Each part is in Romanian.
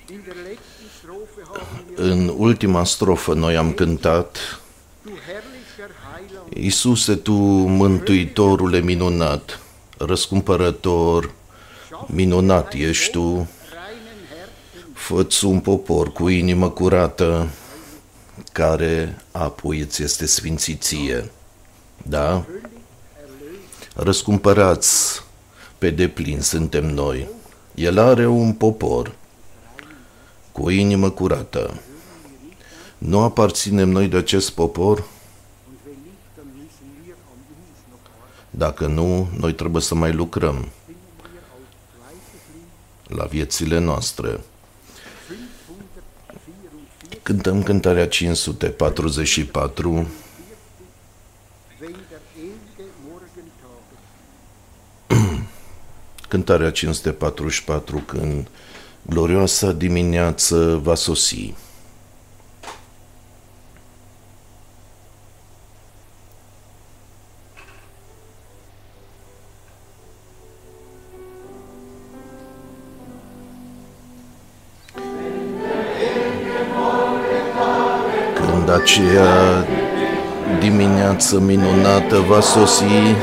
În ultima strofă noi am cântat: Iisuse, Tu, Mântuitorule minunat, răscumpărător, minunat ești Tu, fă-ți un popor cu inimă curată, care apoi îți este sfințit ție. Da? Răscumpărați pe deplin suntem noi. El are un popor cu o inimă curată. Nu aparținem noi de acest popor? Dacă nu, noi trebuie să mai lucrăm la viețile noastre. Cântăm cântarea 544. Cântarea 544, când glorioasa dimineață va sosi. Când aceea dimineață minunată va sosi,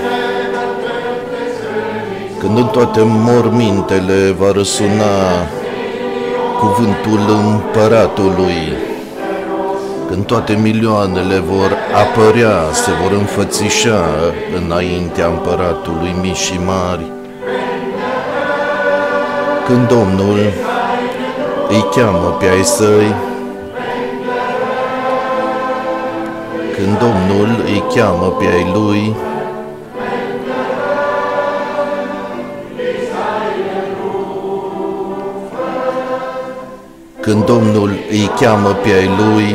când în toate mormintele va răsuna cuvântul împăratului, când toate milioanele vor apărea, se vor înfățișa înaintea împăratului mici și mari, când Domnul îi cheamă pe ai săi, când Domnul îi cheamă pe ai lui, când Domnul îi cheamă pe ai lui,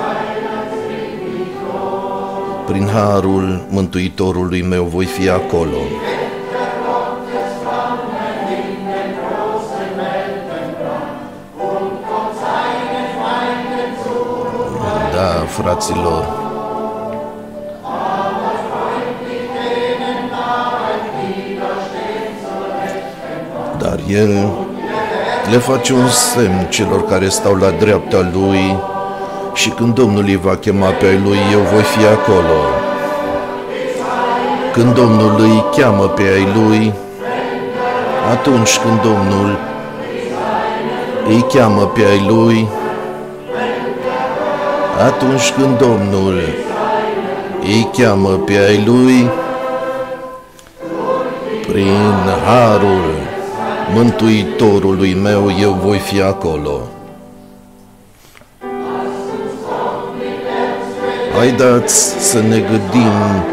prin harul Mântuitorului meu voi fi acolo. Da, fraților, dar El le face un semn celor care stau la dreapta Lui și când Domnul îi va chema pe ai Lui, eu voi fi acolo. Când Domnul îi cheamă pe ai Lui, atunci când Domnul îi cheamă pe ai Lui, atunci când Domnul îi cheamă pe ai Lui, prin harul Mântuitorului meu, eu voi fi acolo. Haideți să ne gândim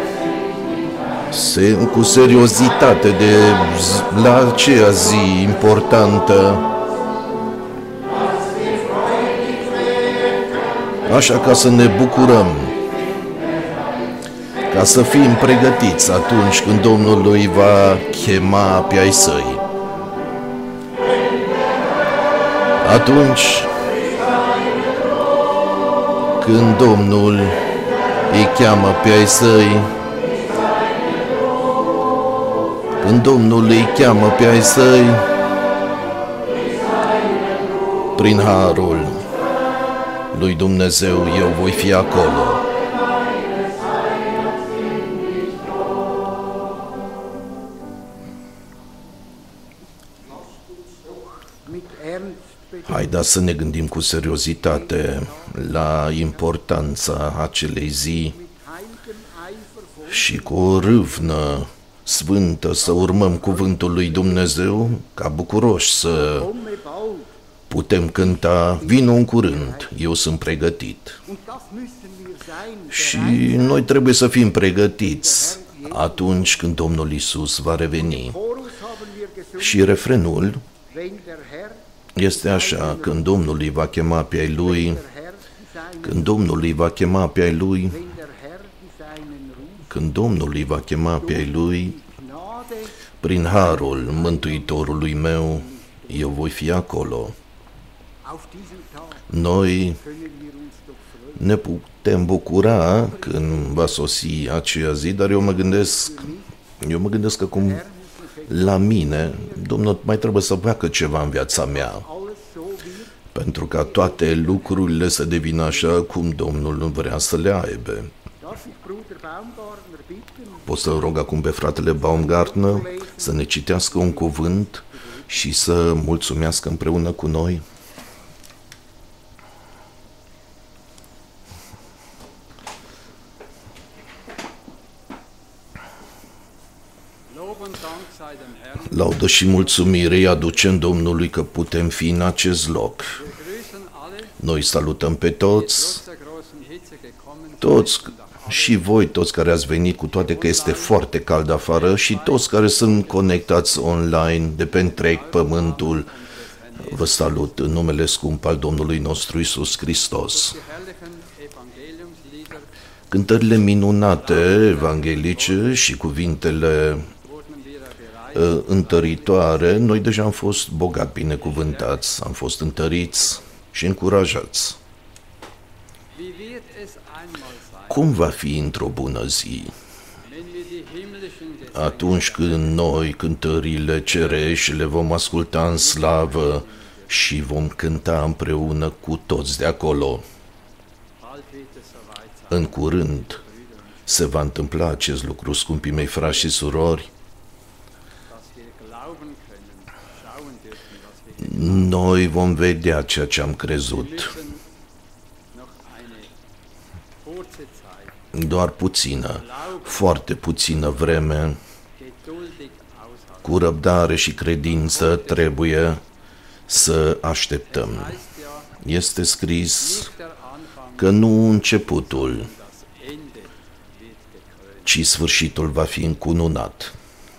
cu seriozitate la aceea zi importantă, așa ca să ne bucurăm, ca să fim pregătiți atunci când Domnul îi va chema pe ai săi. Atunci când Domnul îi cheamă pe ai săi, când Domnul îi cheamă pe ai săi, prin harul lui Dumnezeu eu voi fi acolo. Haideți să ne gândim cu seriozitate la importanța acelei zi și cu o râvnă sfântă să urmăm cuvântul lui Dumnezeu, ca bucuroși să putem cânta: vino în curând, eu sunt pregătit. Și noi trebuie să fim pregătiți atunci când Domnul Iisus va reveni. Și refrenul este așa: când Domnul îi va chema pe ai Lui, când Domnul îi va chema pe ai Lui, când Domnul îi va chema pe ai Lui, prin harul Mântuitorului meu, eu voi fi acolo. Noi ne putem bucura când va sosi aceea zi, dar eu mă gândesc acum la mine: Domnul mai trebuie să facă ceva în viața mea. pentru ca toate lucrurile să devină așa cum Domnul vrea să le aibă. Pot să rog acum pe fratele Baumgartner să ne citească un cuvânt și să mulțumească împreună cu noi. Laudă și mulțumire îi aducem Domnului că putem fi în acest loc. Noi salutăm pe toți și voi, toți care ați venit, cu toate că este foarte cald afară, și toți care sunt conectați online de pe întreg pământul. Vă salut în numele scump al Domnului nostru Iisus Hristos. Cântările minunate evanghelice și cuvintele întăritoare, noi deja am fost bogat binecuvântați, am fost întăriți și încurajați. Cum va fi într-o bună zi? Atunci când noi cântările cerești le vom asculta în slavă și vom cânta împreună cu toți de acolo. În curând se va întâmpla acest lucru, scumpii mei frați și surori. Noi vom vedea ceea ce am crezut. Doar puțină, foarte puțină vreme, cu răbdare și credință trebuie să așteptăm. Este scris că nu începutul, ci sfârșitul va fi încununat.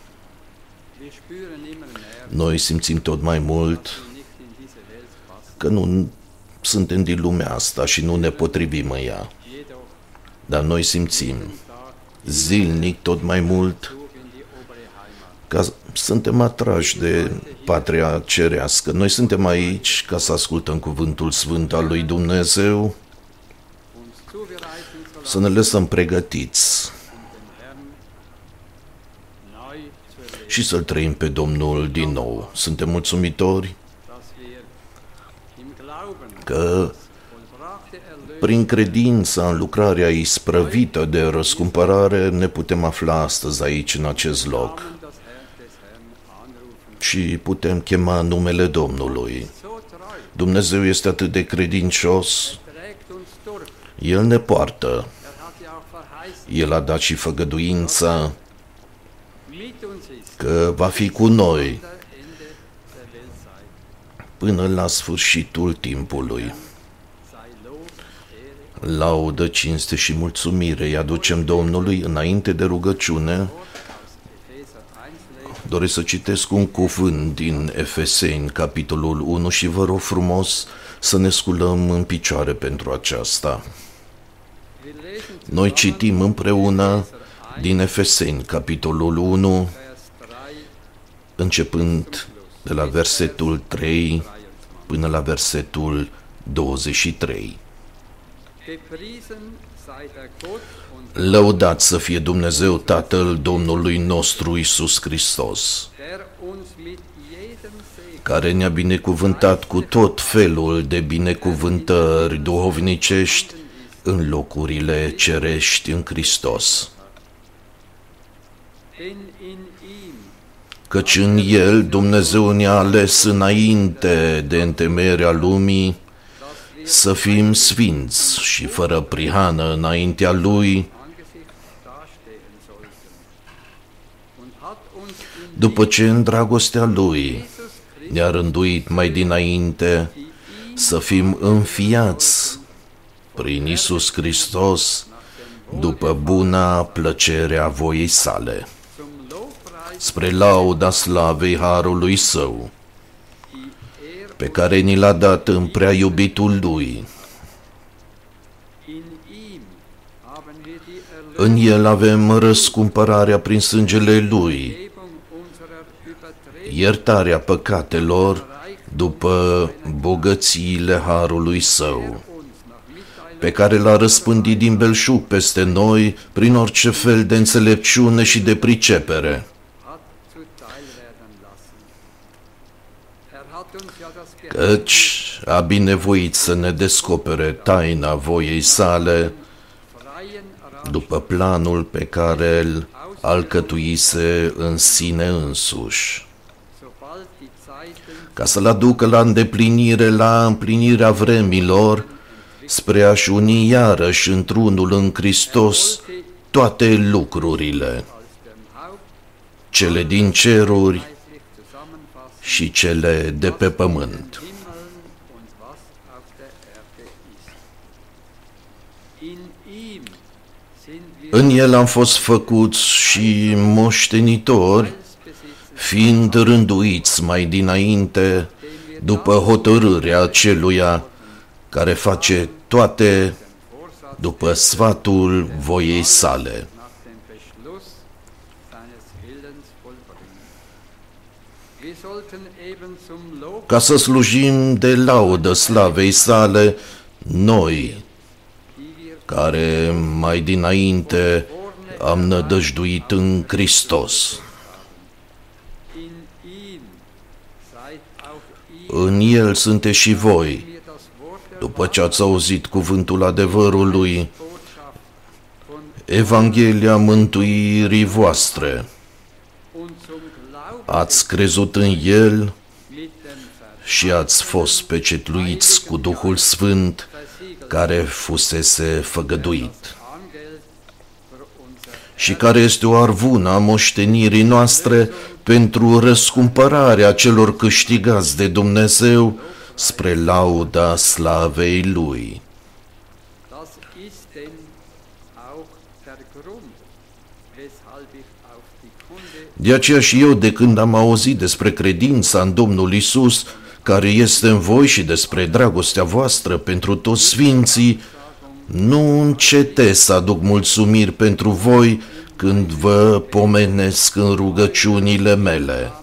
Noi simțim tot mai mult că nu suntem din lumea asta și nu ne potrivim în ea. Dar noi simțim zilnic tot mai mult că suntem atrași de patria cerească. Noi suntem aici ca să ascultăm cuvântul sfânt al lui Dumnezeu, să ne lăsăm pregătiți și să-L trăim pe Domnul din nou. Suntem mulțumitori că prin credința în lucrarea isprăvită de răscumpărare ne putem afla astăzi aici în acest loc și putem chema numele Domnului. Dumnezeu este atât de credincios, El ne poartă, El a dat și făgăduința că va fi cu noi până la sfârșitul timpului. Laudă, cinste și mulțumire îi aducem Domnului. Înainte de rugăciune, doresc să citesc un cuvânt din Efeseni, capitolul 1, și vă rog frumos să ne sculăm în picioare pentru aceasta. Noi citim împreună din Efeseni, capitolul 1, începând de la versetul 3 până la versetul 23. Lăudat să fie Dumnezeu Tatăl Domnului nostru Iisus Hristos, care ne-a binecuvântat cu tot felul de binecuvântări duhovnicești în locurile cerești în Hristos. Căci în El Dumnezeu ne-a ales înainte de întemeierea lumii să fim sfinți și fără prihană înaintea Lui, după ce în dragostea Lui ne-a rânduit mai dinainte să fim înfiați prin Iisus Hristos după buna plăcere a voiei Sale, spre lauda slavei harului Său, pe care ni l-a dat în prea iubitul Lui. În El avem răscumpărarea prin sângele Lui, iertarea păcatelor după bogățiile harului Său, pe care l-a răspândit din belșug peste noi prin orice fel de înțelepciune și de pricepere. căci a binevoit să ne descopere taina voiei sale după planul pe care îl alcătuise în sine însuși, ca să-l aducă la îndeplinire, la împlinirea vremilor, spre a-și uni iarăși într-unul în Hristos toate lucrurile, cele din ceruri și cele de pe pământ. În El am fost făcuți și moștenitori, fiind rânduiți mai dinainte după hotărârea Celuia care face toate după sfatul voiei sale, ca să slujim de laudă slavei sale noi, care mai dinainte am nădăjduit în Hristos. În El sunteți și voi, după ce ați auzit cuvântul adevărului, Evanghelia mântuirii voastre. Ați crezut în El și ați fost pecetluiți cu Duhul Sfânt care fusese făgăduit și care este o arvună a moștenirii noastre pentru răscumpărarea celor câștigați de Dumnezeu spre lauda slavei Lui. De aceea și eu, de când am auzit despre credința în Domnul Iisus, care este în voi, și despre dragostea voastră pentru toți sfinții, nu încetez să aduc mulțumiri pentru voi când vă pomenesc în rugăciunile mele.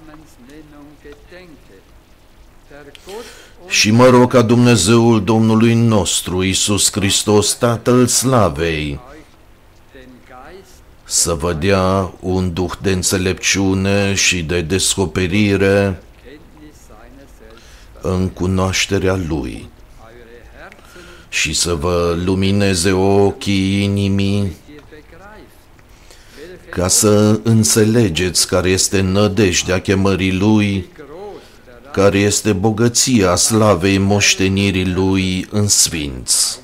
Și mă rog ca Dumnezeul Domnului nostru, Iisus Hristos, Tatăl Slavei, să vă dea un duh de înțelepciune și de descoperire în cunoașterea Lui și să vă lumineze ochii inimii ca să înțelegeți care este nădejdea chemării Lui, care este bogăția slavei moștenirii Lui în sfinți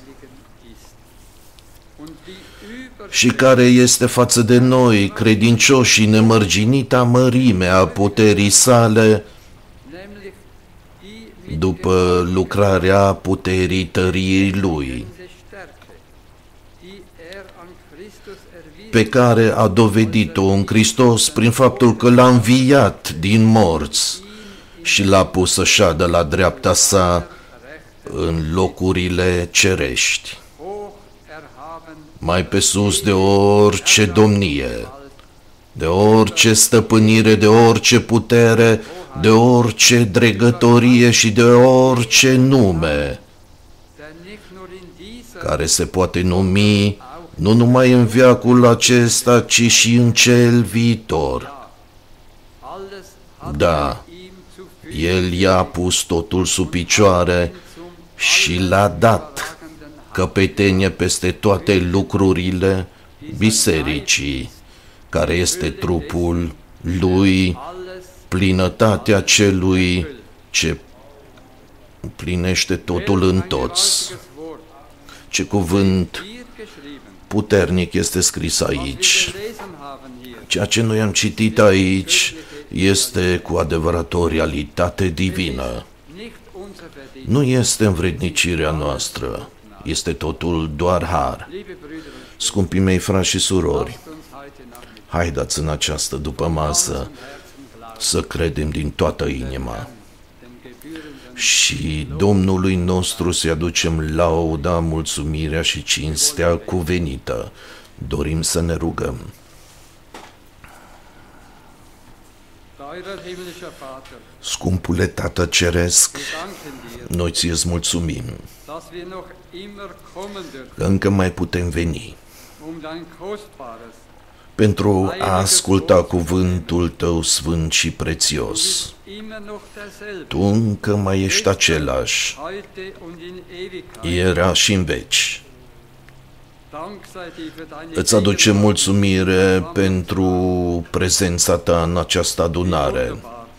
și care este față de noi credincioși nemărginita mărime a puterii sale după lucrarea puterii tăriei Lui, pe care a dovedit-o în Hristos prin faptul că L-a înviat din morți și L-a pus să șadă la dreapta sa în locurile cerești, mai pe sus de orice domnie, de orice stăpânire, de orice putere, de orice dregătorie și de orice nume, care se poate numi nu numai în veacul acesta, ci și în cel viitor. Da, El i-a pus totul sub picioare și L-a dat căpetenie peste toate lucrurile bisericii, care este trupul Lui, plinătatea celui ce împlinește totul în toți. Ce cuvânt puternic este scris aici. Ceea ce noi am citit aici este cu adevărat o realitate divină. Nu este învrednicirea noastră, este totul doar har. Scumpii mei frați și surori, haideți în această dupămasă să credem din toată inima și Domnului nostru să-i aducem lauda, mulțumirea și cinstea cuvenită. Dorim să ne rugăm. Scumpule Tată Ceresc, noi ți-ți mulțumim că încă mai putem veni pentru a asculta cuvântul Tău sfânt și prețios. Tu încă mai ești același, era și în veci. Îți aducem mulțumire pentru prezența Ta în această adunare.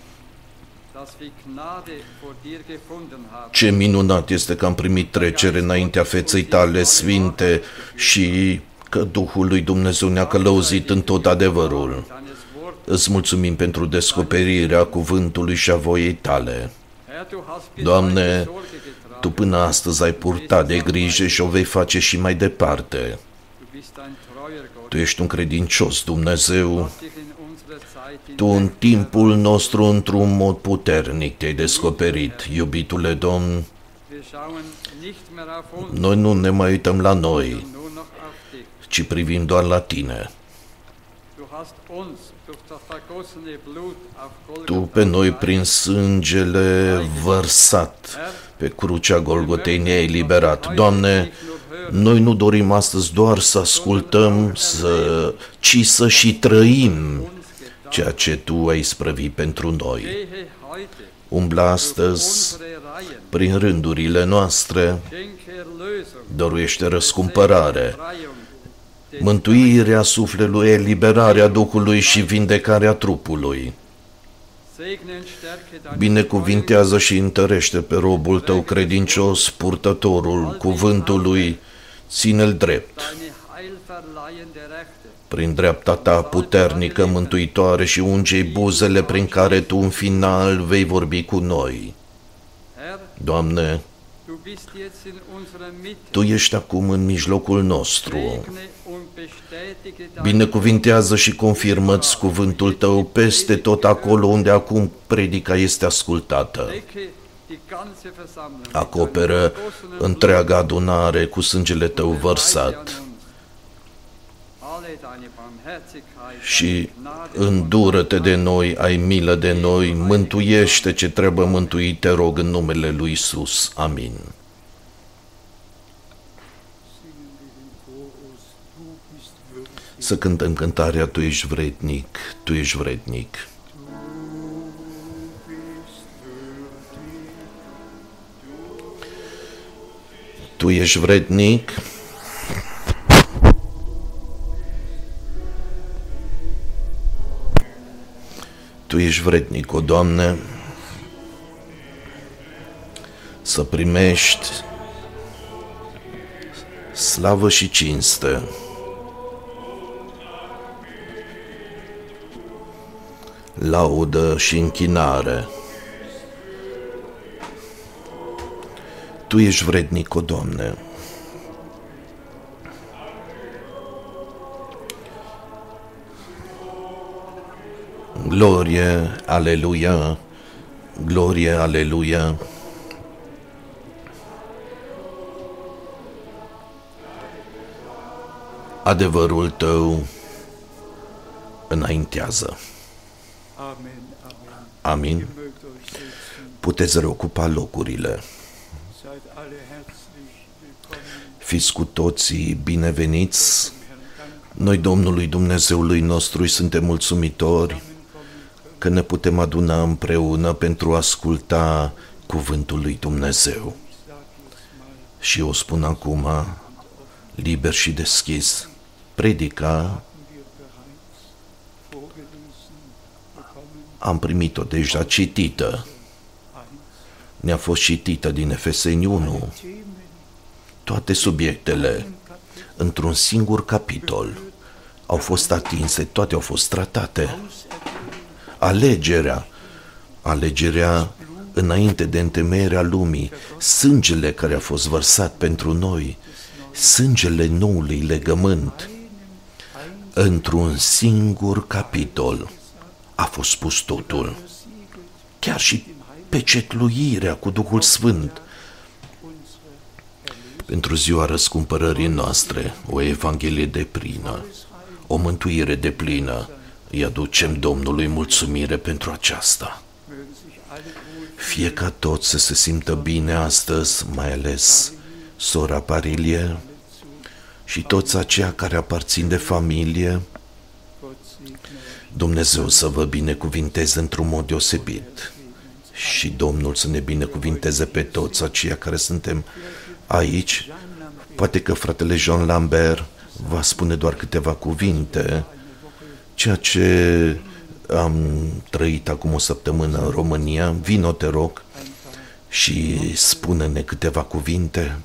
Ce minunat este că am primit trecere înaintea feței Tale sfinte și că Duhul lui Dumnezeu ne-a călăuzit în tot adevărul. Îți mulțumim pentru descoperirea cuvântului și a voiei Tale. Doamne, Tu până astăzi ai purtat de grijă și o vei face și mai departe. Tu ești un credincios Dumnezeu. Tu în timpul nostru, într-un mod puternic, Te-ai descoperit, iubitule Domn. Noi nu ne mai uităm la noi, ci privim doar la Tine. Tu pe noi, prin sângele vărsat pe crucea Golgotei, ne-ai eliberat. Doamne, noi nu dorim astăzi doar să ascultăm, ci să și trăim ceea ce Tu ai isprăvit pentru noi. Umblă astăzi prin rândurile noastre, dăruiește răscumpărare, mântuirea sufletului, eliberarea Duhului și vindecarea trupului. Binecuvintează și întărește pe robul Tău credincios, purtătorul cuvântului, ține-l drept. Prin dreapta Ta puternică, mântuitoare, și unge-i buzele prin care Tu în final vei vorbi cu noi. Doamne, Tu ești acum în mijlocul nostru. Binecuvintează și confirmă-ți cuvântul Tău peste tot acolo unde acum predica este ascultată. Acoperă întreaga adunare cu sângele Tău vărsat și îndură-te de noi, ai milă de noi, mântuiește ce trebuie mântuit, Te rog în numele lui Iisus. Amin. Să cântăm cântarea Tu ești vrednic, Tu ești vrednic. Tu ești vrednic. Tu ești vrednic, o Doamne, să primești slavă și cinste, laudă și închinare. Tu ești vrednic, o Doamne. Glorie, aleluia, glorie, aleluia. Adevărul Tău înaintează. Amin. Puteți reocupa locurile. Fiți cu toții bineveniți. Noi Domnului Dumnezeului nostru îi suntem mulțumitori că ne putem aduna împreună pentru a asculta cuvântul lui Dumnezeu. Și eu spun acum, liber și deschis, predica am primit-o deja citită. Ne-a fost citită din Efeseni 1. Toate subiectele, într-un singur capitol, au fost atinse, toate au fost tratate. Alegerea înainte de întemeierea lumii, sângele care a fost vărsat pentru noi, sângele noului legământ, într-un singur capitol a fost spus totul. Chiar și pecetluirea cu Duhul Sfânt pentru ziua răscumpărării noastre, o Evanghelie deplină, o mântuire deplină. Îi aducem Domnului mulțumire pentru aceasta. Fie ca toți să se simtă bine astăzi, mai ales sora Parilie și toți aceia care aparțin de familie, Dumnezeu să vă binecuvinteze într-un mod deosebit și Domnul să ne binecuvinteze pe toți aceia care suntem aici. Poate că fratele Jean Lambert va spune doar câteva cuvinte, ceea ce am trăit acum o săptămână în România. Vino, te rog, și spune-ne câteva cuvinte.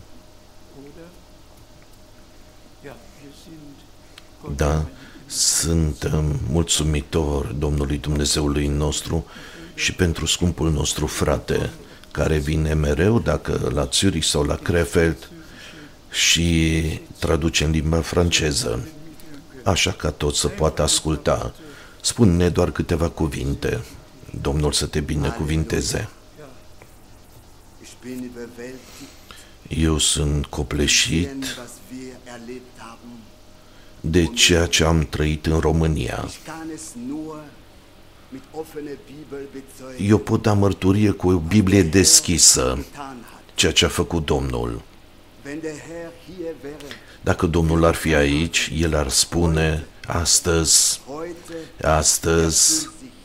Da, sunt mulțumitor Domnului Dumnezeului nostru și pentru scumpul nostru frate, care vine mereu, dacă la Zurich sau la Krefeld, și traduce în limba franceză, așa ca toți să poată asculta. Spune-ne doar câteva cuvinte. Domnul să te binecuvinteze. Eu sunt copleșit de ceea ce am trăit în România. Eu pot da mărturie cu o Biblie deschisă, ceea ce a făcut Domnul. Dacă Domnul ar fi aici, El ar spune, astăzi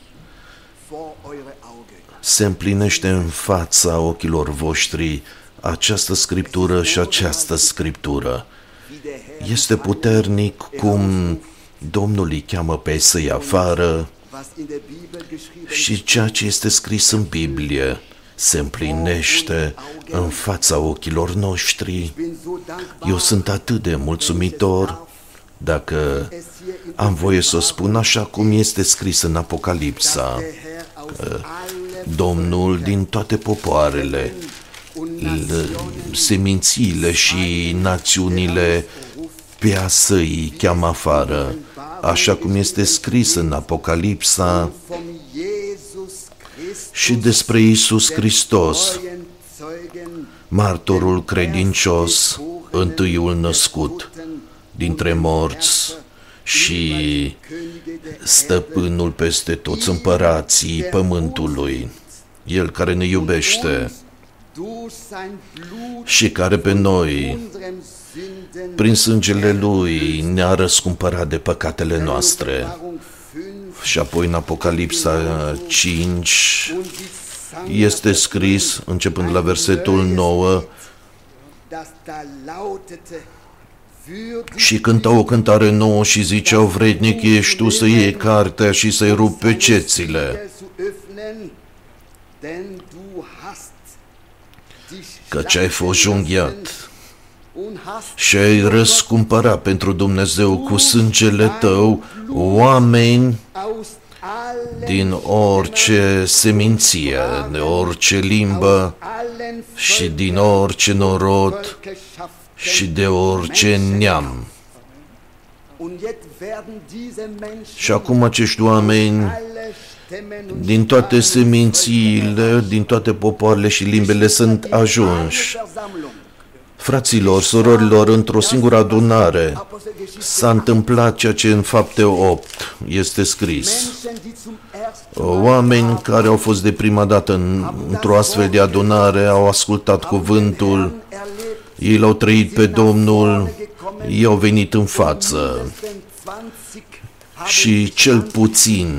se împlinește în fața ochilor voștri această scriptură și această scriptură. Este puternic cum Domnul îi cheamă pe să-i afară și ceea ce este scris în Biblie se împlinește în fața ochilor noștri. Eu sunt atât de mulțumitor, dacă am voie să o spun așa cum este scris în Apocalipsa, că Domnul din toate popoarele, semințiile și națiunile pe a să-i cheamă afară, așa cum este scris în Apocalipsa și despre Iisus Hristos, martorul credincios, întâiul născut dintre morți și stăpânul peste toți împărații pământului, El care ne iubește și care pe noi, prin sângele Lui, ne-a răscumpărat de păcatele noastre. Și apoi în Apocalipsa 5 este scris, începând la versetul 9, și cântau o cântare nouă și ziceau, vrednic ești tu să iei cartea și să-i rupi pe cețile, căci ai fost junghiat și ai răscumpărat pentru Dumnezeu cu sângele tău oameni din orice seminție, de orice limbă și din orice norod și de orice neam. Și acum acești oameni din toate semințiile, din toate popoarele și limbele sunt ajunși. Fraților, surorilor, într-o singură adunare s-a întâmplat ceea ce în Fapte 8 este scris. Oameni care au fost de prima dată într-o astfel de adunare, au ascultat cuvântul, ei l-au trăit pe Domnul, ei au venit în față și cel puțin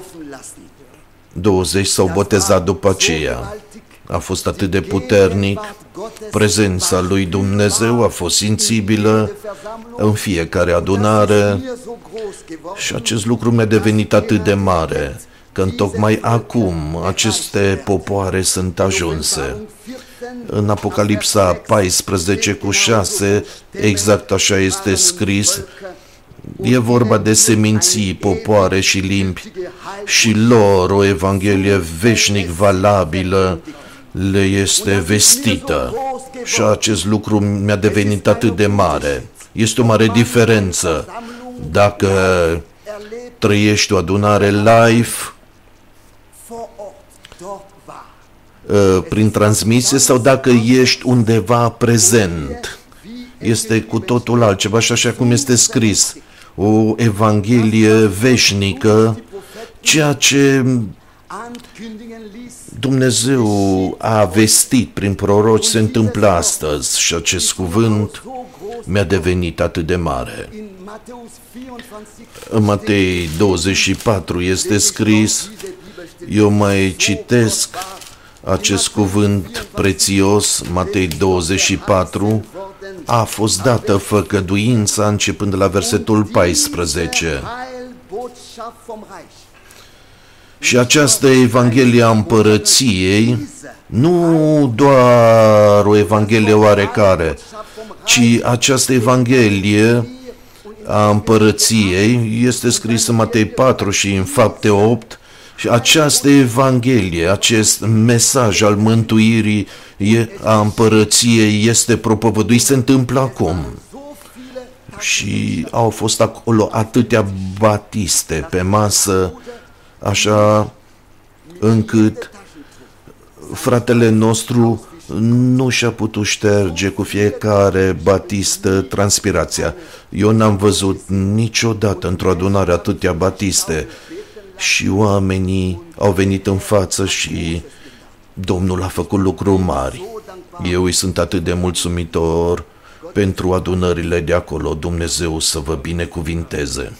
20 s-au botezat după aceea. A fost atât de puternic, prezența lui Dumnezeu a fost simțibilă în fiecare adunare și acest lucru mi-a devenit atât de mare, că tocmai acum aceste popoare sunt ajunse. În Apocalipsa 14:6, exact așa este scris, e vorba de seminții, popoare și limbi și lor o evanghelie veșnic valabilă le este vestită. Și acest lucru mi-a devenit atât de mare. Este o mare diferență dacă trăiești o adunare live prin transmisie sau dacă ești undeva prezent. Este cu totul altceva și așa cum este scris, o evanghelie veșnică, ceea ce Dumnezeu a vestit prin proroci se întâmplă astăzi și acest cuvânt mi-a devenit atât de mare. În Matei 24 este scris, eu mai citesc acest cuvânt prețios, Matei 24, a fost dată făgăduința începând de la versetul 14. Și această Evanghelie a Împărăției, nu doar o Evanghelie oarecare, ci această Evanghelie a Împărăției este scrisă în Matei 4 și în Fapte 8, și această Evanghelie, acest mesaj al mântuirii a Împărăției este propovăduit, se întâmplă acum. Și au fost acolo atâtea batiste pe masă, așa încât fratele nostru nu și-a putut șterge cu fiecare batistă transpirația. Eu n-am văzut niciodată într-o adunare atâtea batiste și oamenii au venit în față și Domnul a făcut lucruri mari. Eu îi sunt atât de mulțumitor pentru adunările de acolo. Dumnezeu să vă binecuvinteze.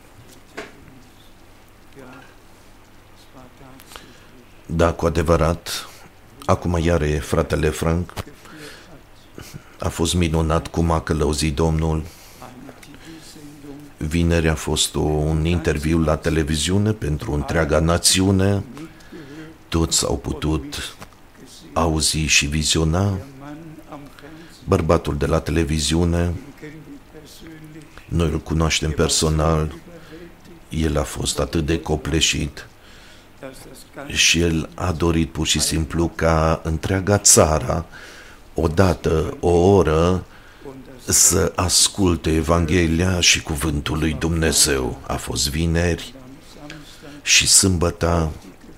Da, cu adevărat, acum iar e fratele Frank. A fost minunat cum a călăuzit Domnul. Vineri a fost un interviu la televiziune pentru întreaga națiune. Toți au putut auzi și viziona. Bărbatul de la televiziune, noi îl cunoaștem personal, el a fost atât de copleșit și el a dorit pur și simplu ca întreaga țară, odată, o oră, să asculte Evanghelia și cuvântul lui Dumnezeu. A fost vineri și sâmbătă,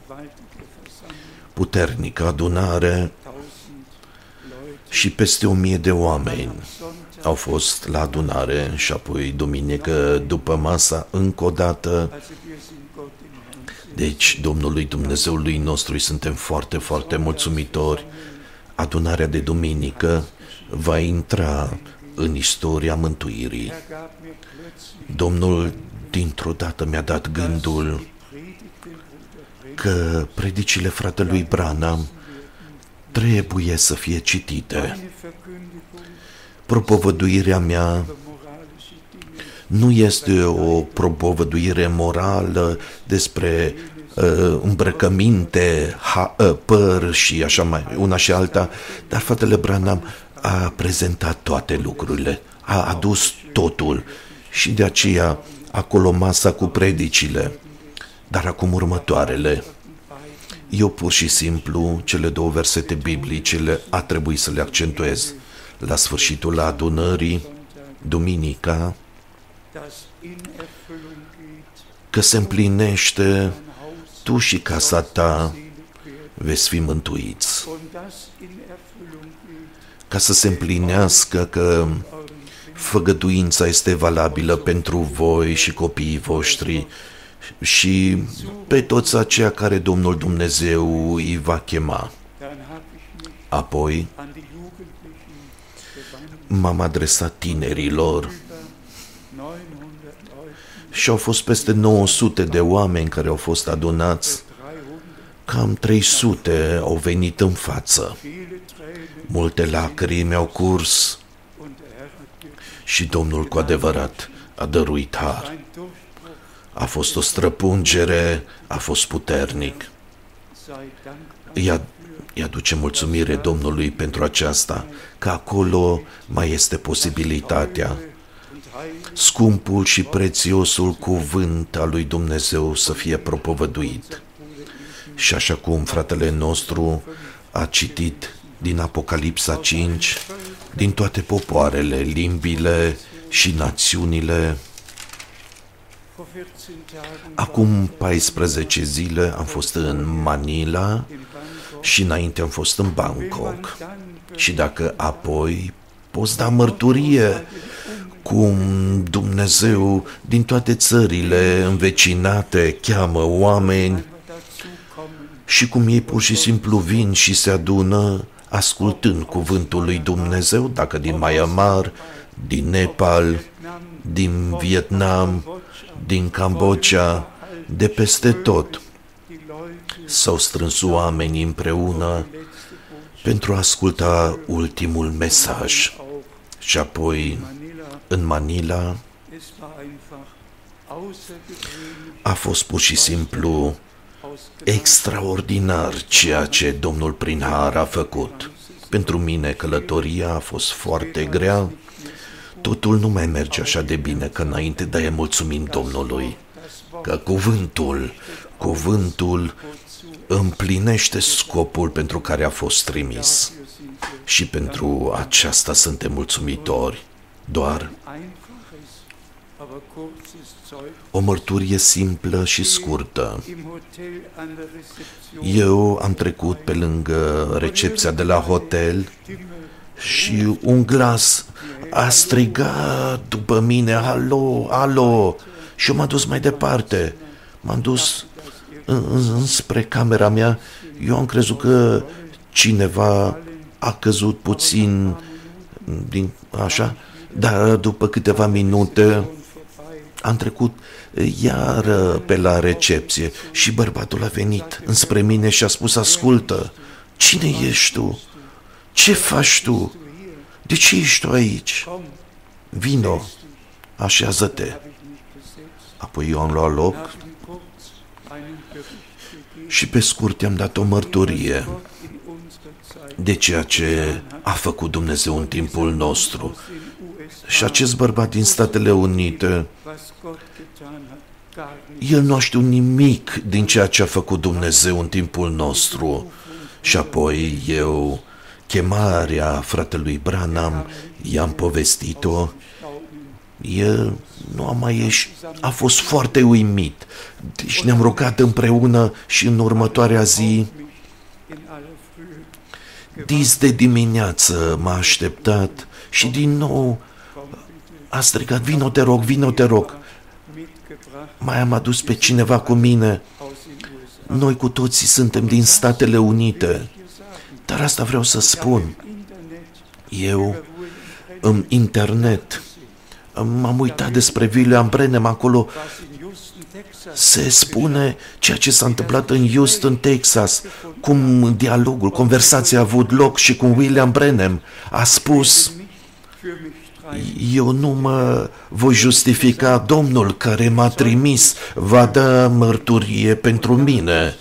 puternică adunare și peste 1000 de oameni au fost la adunare și apoi duminică după masa încă o dată. Deci Domnului Dumnezeului nostru îi suntem foarte, foarte mulțumitori. Adunarea de duminică va intra în istoria mântuirii. Domnul dintr-o dată mi-a dat gândul că predicile fratelui Branham trebuie să fie citite. Propovăduirea mea nu este o propovăduire morală despre îmbrăcăminte, păr și așa mai, una și alta, dar fratele Branham a prezentat toate lucrurile, a adus totul și de aceea acolo masa cu predicile. Dar acum următoarele. Eu pur și simplu cele 2 versete biblice a trebuit să le accentuez. La sfârșitul adunării, duminica, că se împlinește, tu și casa ta veți fi mântuiți. Ca să se împlinească că făgăduința este valabilă pentru voi și copiii voștri și pe toți aceia care Domnul Dumnezeu îi va chema. Apoi m-am adresat tinerilor și au fost peste 900 de oameni care au fost adunați. Cam 300 au venit în față. Multe lacrimi au curs și Domnul cu adevărat a dăruit har. A fost o străpungere, a fost puternic. Îi aduce mulțumire Domnului pentru aceasta, că acolo mai este posibilitatea. Scumpul și prețiosul cuvânt al lui Dumnezeu să fie propovăduit. Și așa cum fratele nostru a citit din Apocalipsa 5, din toate popoarele, limbile și națiunile. Acum 14 zile am fost în Manila și înainte am fost în Bangkok. Și dacă apoi poți da mărturie cum Dumnezeu din toate țările învecinate cheamă oameni și cum ei pur și simplu vin și se adună ascultând cuvântul lui Dumnezeu, dacă din Myanmar, din Nepal, din Vietnam, din Cambodgia, de peste tot. S-au strâns oamenii împreună pentru a asculta ultimul mesaj. Și apoi, în Manila, a fost pur și simplu extraordinar ceea ce domnul prin har a făcut. Pentru mine călătoria a fost foarte grea. Totul nu mai merge așa de bine ca înainte, dar îi mulțumim Domnului că cuvântul împlinește scopul pentru care a fost trimis. Și pentru aceasta suntem mulțumitori. Doar o mărturie simplă și scurtă. Eu am trecut pe lângă recepția de la hotel și un glas a strigat după mine, alo, alo, și eu m-am dus mai departe. M-am dus înspre camera mea. Eu am crezut că cineva a căzut puțin din așa, dar după câteva minute am trecut iar pe la recepție și bărbatul a venit înspre mine și a spus: ascultă, cine ești tu? Ce faci tu? De ce ești tu aici? Vino, așează-te. Apoi eu am luat loc și pe scurt i-am dat o mărturie de ceea ce a făcut Dumnezeu în timpul nostru. Și acest bărbat din Statele Unite, el nu a știut nimic din ceea ce a făcut Dumnezeu în timpul nostru. Și apoi eu, chemarea fratelui Branham, i-am povestit-o. El nu a mai ieșit, a fost foarte uimit. Deci ne-am rugat împreună și în următoarea zi, dis de dimineață m-a așteptat și din nou a strigat: vino te rog, vino te rog. Mai am adus pe cineva cu mine. Noi cu toții suntem din Statele Unite. Dar asta vreau să spun. Eu, în internet, m-am uitat despre William Branham, acolo se spune ceea ce s-a întâmplat în Houston, Texas, cum dialogul, conversația a avut loc și cum William Branham a spus: eu nu mă voi justifica, Domnul care m-a trimis va da mărturie pentru mine.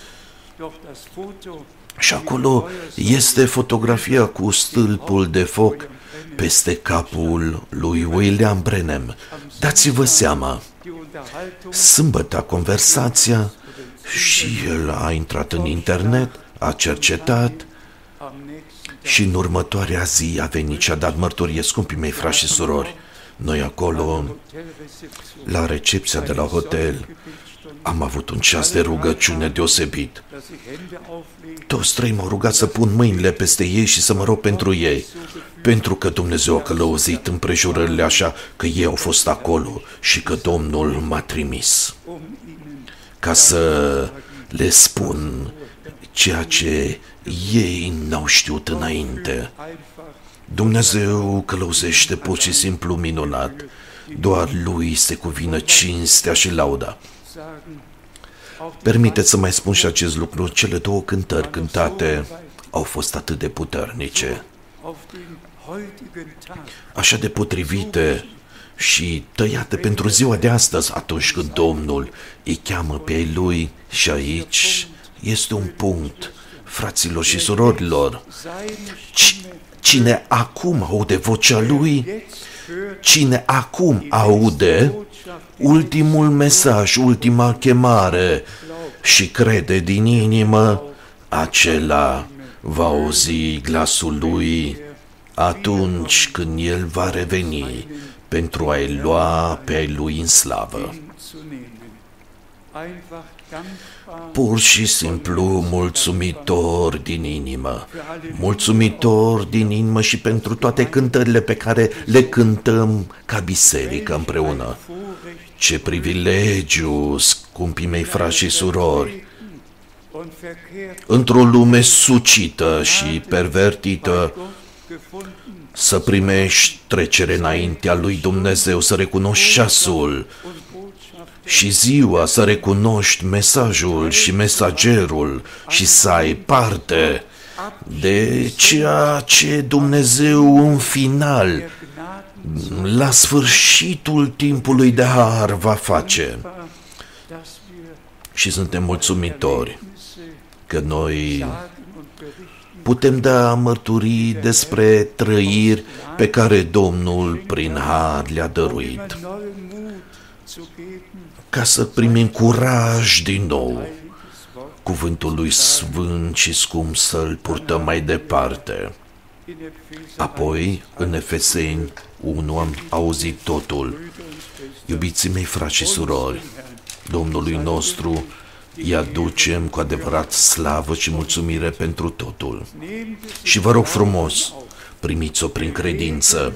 Și acolo este fotografia cu stâlpul de foc peste capul lui William Branham. Dați-vă seama, sâmbătă conversația și el a intrat în internet, a cercetat și în următoarea zi a venit și a dat mărturie. Scumpii mei frați și surori, noi acolo, la recepția de la hotel, am avut un ceas de rugăciune deosebit. Toți trei m-au rugat să pun mâinile peste ei și să mă rog pentru ei, pentru că Dumnezeu a călăuzit împrejurările așa că ei au fost acolo și că Domnul m-a trimis ca să le spun ceea ce ei n-au știut înainte. Dumnezeu călăuzește pur și simplu minunat. Doar Lui se cuvină cinstea și lauda. Permiteți să mai spun și acest lucru. Cele două cântări cântate au fost atât de puternice, așa de potrivite și tăiate pentru ziua de astăzi, atunci când Domnul îi cheamă pe ei Lui. Și aici este un punct, fraților și surorilor. Cine acum aude vocea Lui, cine acum aude ultimul mesaj, ultima chemare și crede din inimă, acela va auzi glasul Lui atunci când El va reveni pentru a-i lua pe ai Lui în slavă. Pur și simplu mulțumitor din inimă. Mulțumitor din inimă și pentru toate cântările pe care le cântăm ca biserică împreună. Ce privilegiu, scumpii mei frați și surori! Într-o lume sucită și pervertită, să primești trecere înaintea lui Dumnezeu, să recunoști ceasul și ziua, să recunoști mesajul și mesagerul și să ai parte de ceea ce Dumnezeu în final, la sfârșitul timpului de har, va face. Și suntem mulțumitori că noi putem da mărturii despre trăiri pe care Domnul prin har le-a dăruit, ca să primim curaj din nou, cuvântul lui sfânt și scump să-l purtăm mai departe. Apoi, în Efeseni 1 am auzit totul. Iubiții mei, frați și surori, Domnului nostru îi aducem cu adevărat slavă și mulțumire pentru totul. Și vă rog frumos, primiți-o prin credință.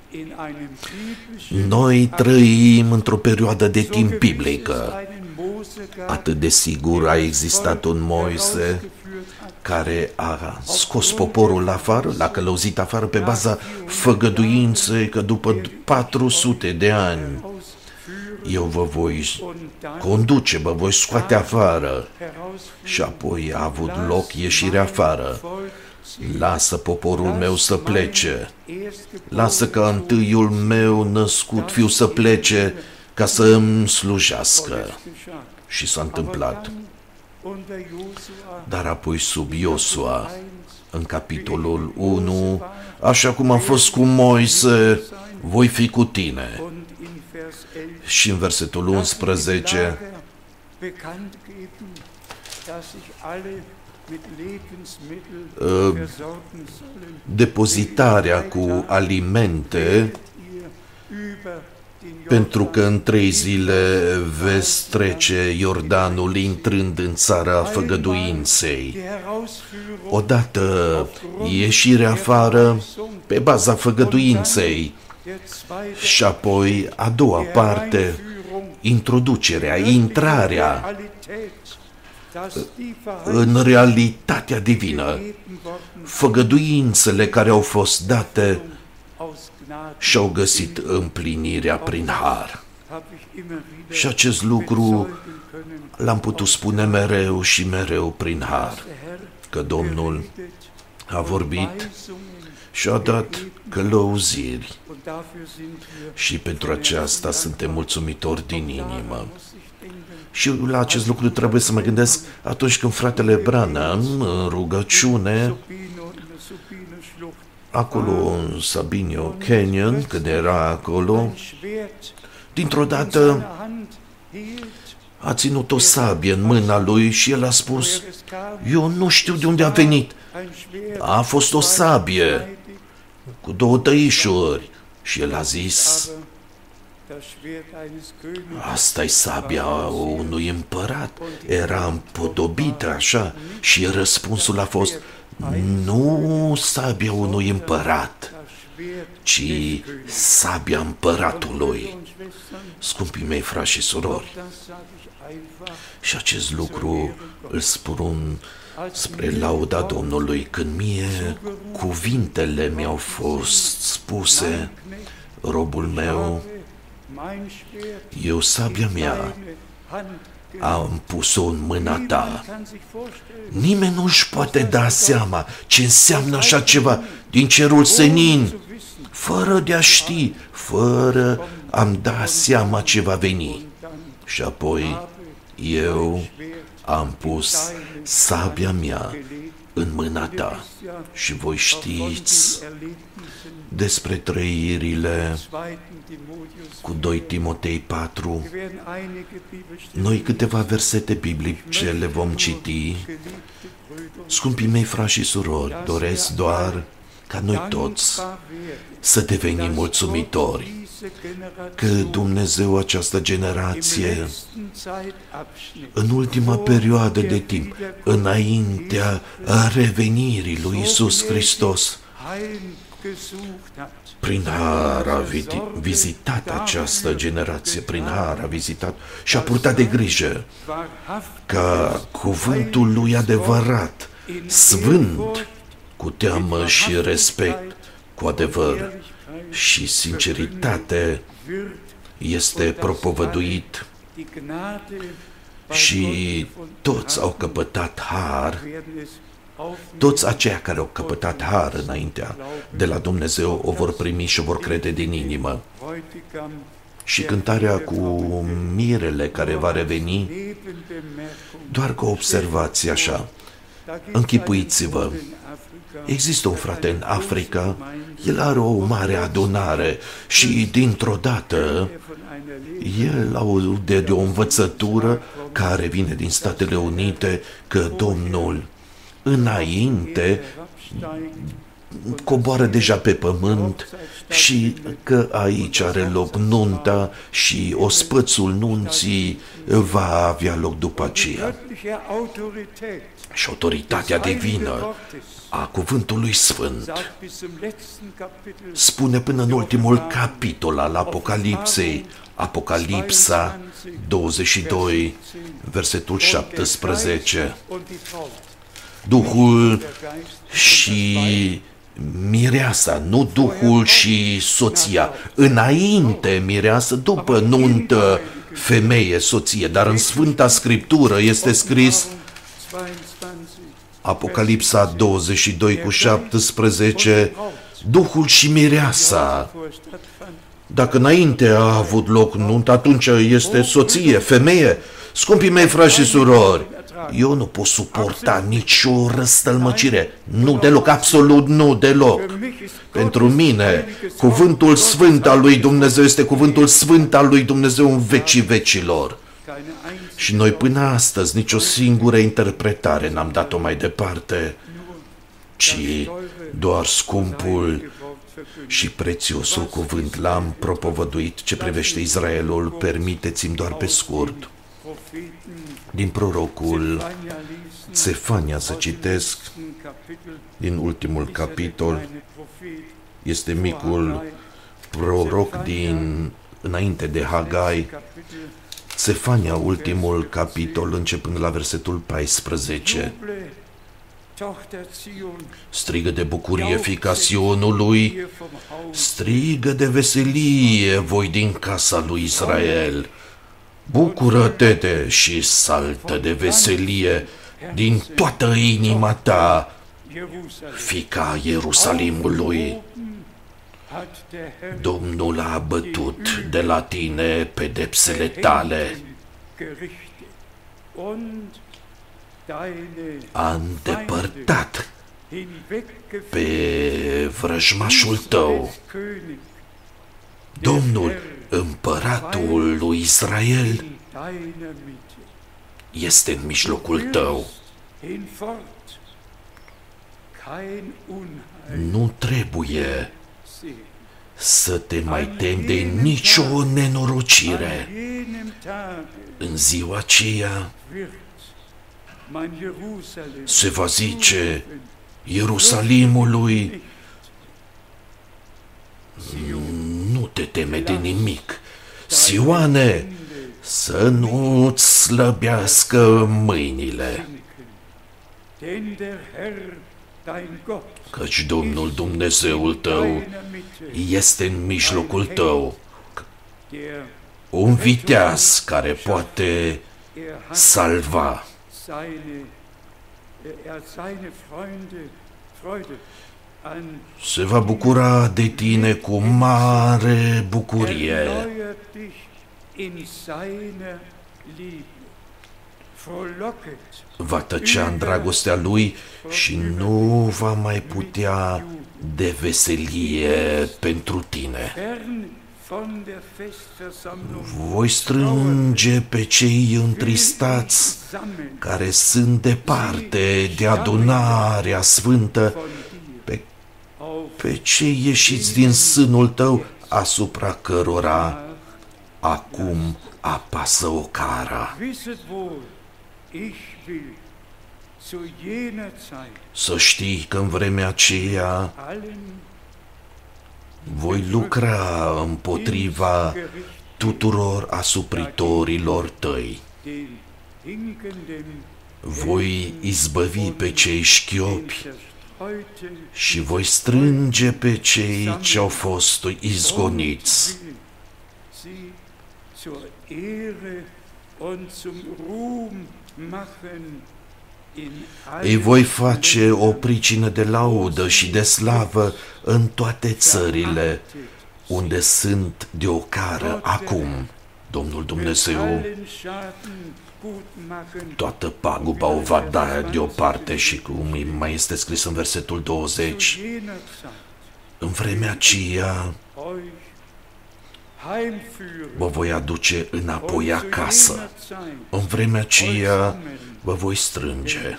Noi trăim într-o perioadă de timp biblică. Atât de sigur a existat un Moise care a scos poporul afară, l-a călăuzit afară pe baza făgăduinței că după 400 de ani eu vă voi conduce, vă voi scoate afară. Și apoi a avut loc ieșirea afară. Lasă poporul meu să plece. Lasă ca întâiul meu născut fiu să plece ca să îmi slujească. Și s-a întâmplat. Dar apoi sub Iosua, în capitolul 1, așa cum a fost cu Moise, voi fi cu tine. Și în versetul 11, depozitarea cu alimente, pentru că în 3 zile veți trece Iordanul intrând în țara făgăduinței. Odată ieșirea afară pe baza făgăduinței și apoi a doua parte, introducerea, intrarea în realitatea divină. Făgăduințele care au fost date și-au găsit împlinirea prin har. Și acest lucru l-am putut spune mereu și mereu prin har, că Domnul a vorbit și a dat călăuziri. Și pentru aceasta suntem mulțumitori din inimă. Și la acest lucru trebuie să mă gândesc atunci când fratele Branham, în rugăciune, acolo în Sabinio Canyon, când era acolo, dintr-o dată a ținut o sabie în mâna lui și el a spus: eu nu știu de unde a venit. A fost o sabie cu 2 tăișuri. Și el a zis: asta-i sabia unui împărat. Era împodobită așa. Și răspunsul a fost: nu sabia unui împărat, ci sabia împăratului. Scumpii mei, frați și surori, și acest lucru îl spun spre lauda Domnului. Când mie cuvintele mi-au fost spuse: robul meu, eu sabia mea am pus-o în mâna ta. Nimeni nu-și poate da seama ce înseamnă așa ceva din cerul senin, fără de a ști, fără a-mi da seama ce va veni. Și apoi eu am pus sabia mea în mâna ta. Și voi știți despre trăirile cu 2 Timotei 4. Noi câteva versete biblice le vom citi. Scumpii mei, frați și surori, doresc doar ca noi toți să devenim mulțumitori că Dumnezeu această generație, în ultima perioadă de timp, înaintea revenirii lui Iisus Hristos, prin har a vizitat această generație, prin har a vizitat și a purtat de grijă ca cuvântul lui adevărat, sfânt, cu teamă și respect, Cu adevăr și sinceritate este propovăduit și toți au căpătat har, toți aceia care au căpătat har înaintea de la Dumnezeu o vor primi și o vor crede din inimă. Și cântarea cu mirele care va reveni, doar cu o observație așa, închipuiți-vă, există un frate în Africa, el are o mare adunare și dintr-o dată el aude de o învățătură care vine din Statele Unite că Domnul înainte coboară deja pe pământ și că aici are loc nunta și ospățul nunții va avea loc după aceea. Și autoritatea divină a Cuvântului Sfânt spune până în ultimul capitol al Apocalipsei, Apocalipsa 22, versetul 17. Duhul și mireasa, nu Duhul și soția. Înainte mireasă, după nuntă femeie, soție. Dar în Sfânta Scriptură este scris Apocalipsa 22 cu 17, Duhul și mireasa. Dacă înainte a avut loc nuntă, atunci este soție, femeie. Scumpii mei, frați și surori, eu nu pot suporta nicio răstălmăcire. Nu deloc, absolut nu deloc. Pentru mine, cuvântul sfânt al lui Dumnezeu este cuvântul sfânt al lui Dumnezeu în vecii vecilor. Și noi până astăzi nicio singură interpretare n-am dat-o mai departe, ci doar scumpul și prețiosul cuvânt l-am propovăduit. Ce privește Israelul, permiteți-mi doar pe scurt din prorocul Sefania să citesc din ultimul capitol. Este micul proroc din înainte de Hagai. Sefania, ultimul capitol, începând la versetul 14. Strigă de bucurie, fiica Sionului, strigă de veselie, voi din casa lui Israel. Bucură-te și saltă de veselie din toată inima ta, fiica Ierusalimului. Domnul a abătut de la tine pedepsele tale, a îndepărtat pe vrăjmașul tău. Domnul, împăratul lui Israel, este în mijlocul tău. Nu trebuie să te mai temi de nicio nenorocire. În ziua aceea se va zice Ierusalimului, nu te teme de nimic. Sioane, să nu-ți slăbească mâinile, căci Domnul Dumnezeul tău este în mijlocul tău, un viteaz care poate salva. Se va bucura de tine cu mare bucurie. Va tăcea în dragostea lui și nu va mai putea de veselie pentru tine. Voi strânge pe cei întristați care sunt departe de adunarea sfântă, pe cei ieșiți din sânul tău, asupra cărora acum apasă ocara. Să știi că în vremea aceea voi lucra împotriva tuturor asupritorilor tăi. Voi izbăvi pe cei șchiopi și voi strânge pe cei ce au fost izgoniți. Îi voi face o pricină de laudă și de slavă în toate țările unde sunt de ocară acum. Domnul Dumnezeu toată paguba o va da deoparte și cum mai este scris în versetul 20, în vremea aceea vă voi aduce înapoi acasă. În vremea aceea vă voi strânge,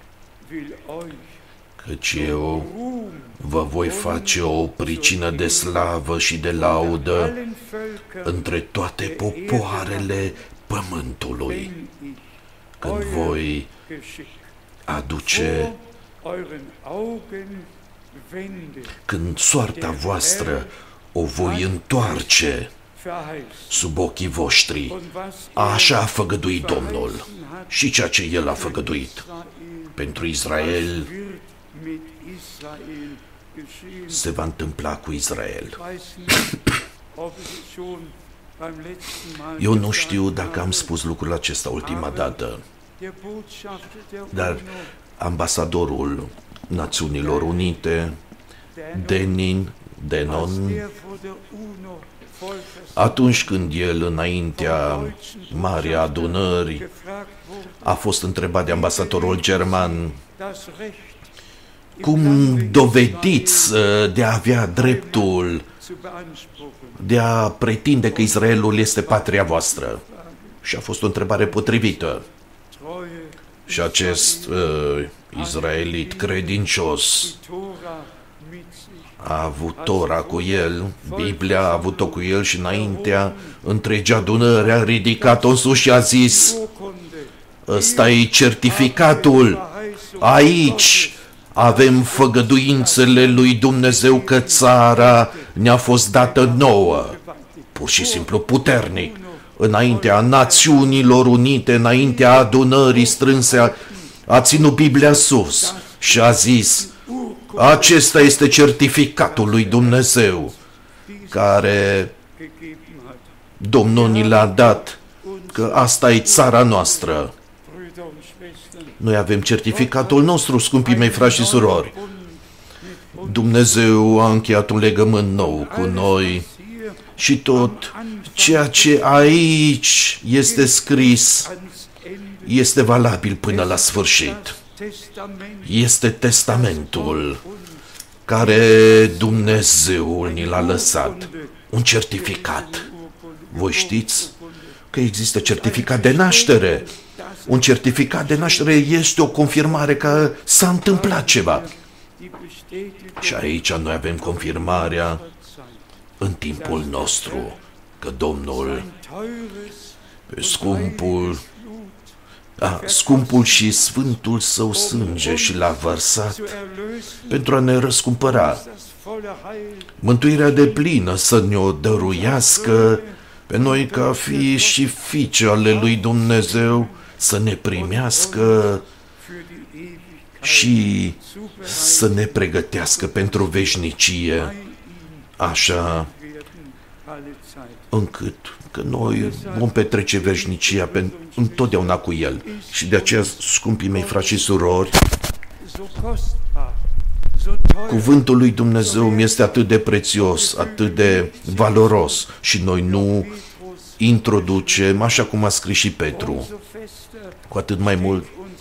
căci eu vă voi face o pricină de slavă și de laudă între toate popoarele pământului, când voi aduce, când soarta voastră o voi întoarce sub ochii voștri. Așa a făgăduit Domnul și ceea ce El a făgăduit pentru Israel se va întâmpla cu Israel. Eu nu știu dacă am spus lucrul acesta ultima dată, dar ambasadorul Națiunilor Unite, Denon, atunci când el, înaintea Marii Adunări, a fost întrebat de ambasadorul german: cum dovediți de a avea dreptul de a pretinde că Israelul este patria voastră? Și a fost o întrebare potrivită. Și acest izraelit credincios a avut Tora cu el, Biblia a avut-o cu el și înaintea întregii adunări a ridicat-o în sus și a zis: ăsta e certificatul, aici avem făgăduințele lui Dumnezeu că țara ne-a fost dată nouă, pur și simplu puternic, înaintea Națiunilor Unite, înaintea adunării strânse, a ținut Biblia sus și a zis: acesta este certificatul lui Dumnezeu care Domnul ni l-a dat, că asta e țara noastră. Noi avem certificatul nostru, scumpii mei frați și surori. Dumnezeu a încheiat un legământ nou cu noi și tot ceea ce aici este scris este valabil până la sfârșit. Este testamentul care Dumnezeu ni l-a lăsat, un certificat. Voi știți că există certificat de naștere. Un certificat de naștere este o confirmare că s-a întâmplat ceva. Și aici noi avem confirmarea în timpul nostru că Domnul, pe scumpul și sfântul său sânge și l-a vărsat pentru a ne răscumpăra. Mântuirea deplină să ne-o dăruiască pe noi ca fii și fiice ale lui Dumnezeu, să ne primească și să ne pregătească pentru veșnicie, așa încât că noi vom petrece veșnicia întotdeauna cu El. Și de aceea, scumpii mei frați și surori, cuvântul lui Dumnezeu mi este atât de prețios, atât de valoros și noi nu introducem, așa cum a scris și Petru, cu atât mai mult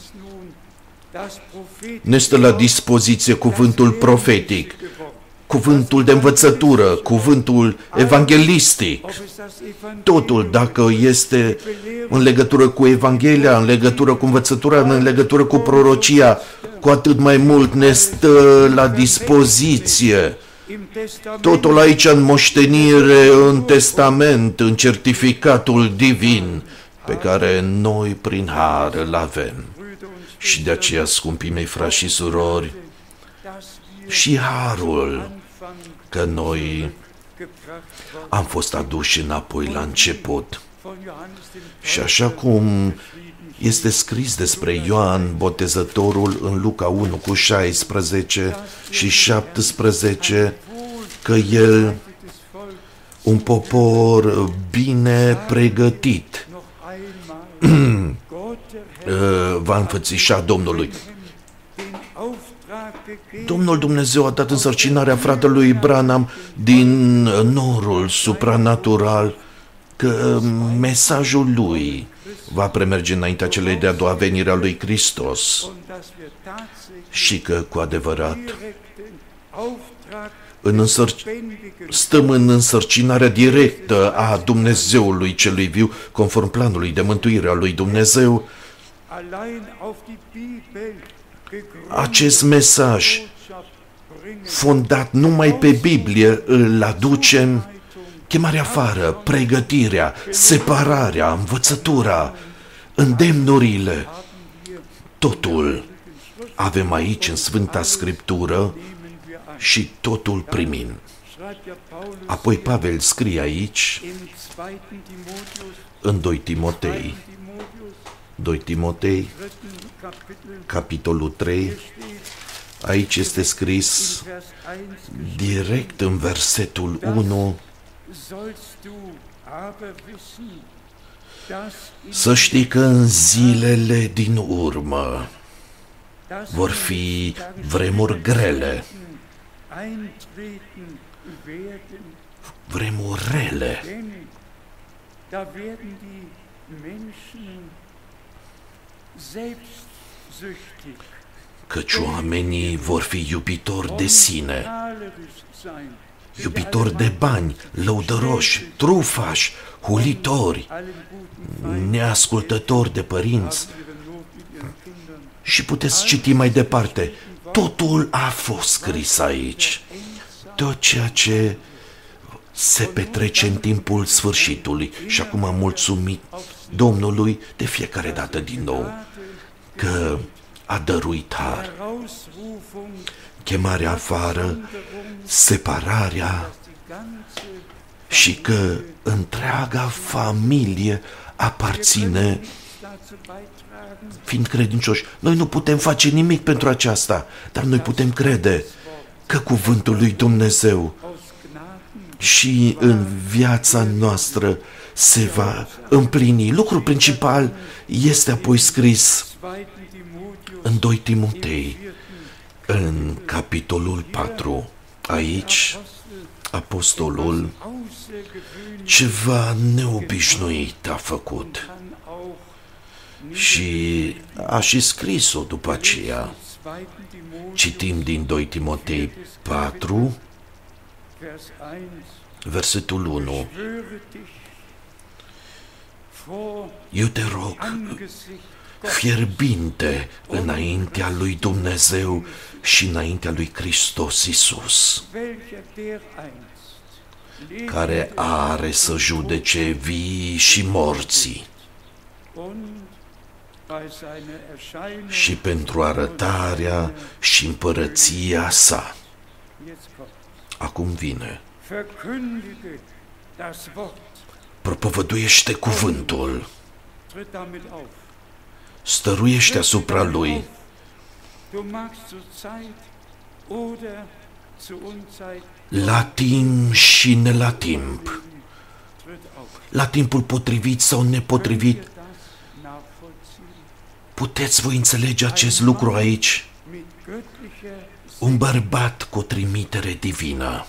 ne stă la dispoziție cuvântul profetic, cuvântul de învățătură, cuvântul evanghelistic, totul, dacă este în legătură cu Evanghelia, în legătură cu învățătura, în legătură cu prorocia, cu atât mai mult ne stă la dispoziție. Totul aici în moștenire, în testament, în certificatul divin pe care noi prin har îl avem. Și de aceea, scumpii mei frați și surori, și harul că noi am fost aduși înapoi la început, Și așa cum este scris despre Ioan Botezătorul în Luca 1:16 și 17, că el, un popor bine pregătit, va înfățișa Domnului. Domnul Dumnezeu a dat însărcinarea fratelui Branham din norul supranatural, că mesajul lui va premerge înaintea celei de-a doua venire a lui Hristos și că, cu adevărat, stăm în însărcinarea directă a Dumnezeului celui viu, conform planului de mântuire a lui Dumnezeu. Acest mesaj, fondat numai pe Biblie, îl aducem. Chemarea afară, pregătirea, separarea, învățătura, îndemnurile, totul avem aici în Sfânta Scriptură și totul primim. Apoi Pavel scrie aici, în 2 Timotei, capitolul 3, aici este scris direct în versetul 1, să știi că în zilele din urmă vor fi vremuri grele, vremuri rele, căci oamenii vor fi iubitori de sine, iubitori de bani, lăudăroși, trufași, hulitori, neascultători de părinți. Și puteți citi mai departe. Totul a fost scris aici. Tot ceea ce se petrece în timpul sfârșitului. Și acum am mulțumit Domnului de fiecare dată din nou că a dăruit har. Chemarea afară, separarea și că întreaga familie aparține, fiind credincioși. Noi nu putem face nimic pentru aceasta, dar noi putem crede că cuvântul lui Dumnezeu și în viața noastră se va împlini. Lucrul principal este apoi scris în 2 Timotei, în capitolul 4. Aici, apostolul ceva neobișnuit a făcut și a și scris-o după aceea. Citim din 2 Timotei 4, versetul 1. Eu te rog, fierbinte înaintea lui Dumnezeu și înaintea lui Hristos Iisus, care are să judece vii și morții, și pentru arătarea și împărăția sa. Acum vine. Propovăduiește cuvântul, stăruiește asupra lui. La timp și ne la timp, la timpul potrivit sau nepotrivit. Puteți voi înțelege acest lucru aici? Un bărbat cu o trimitere divină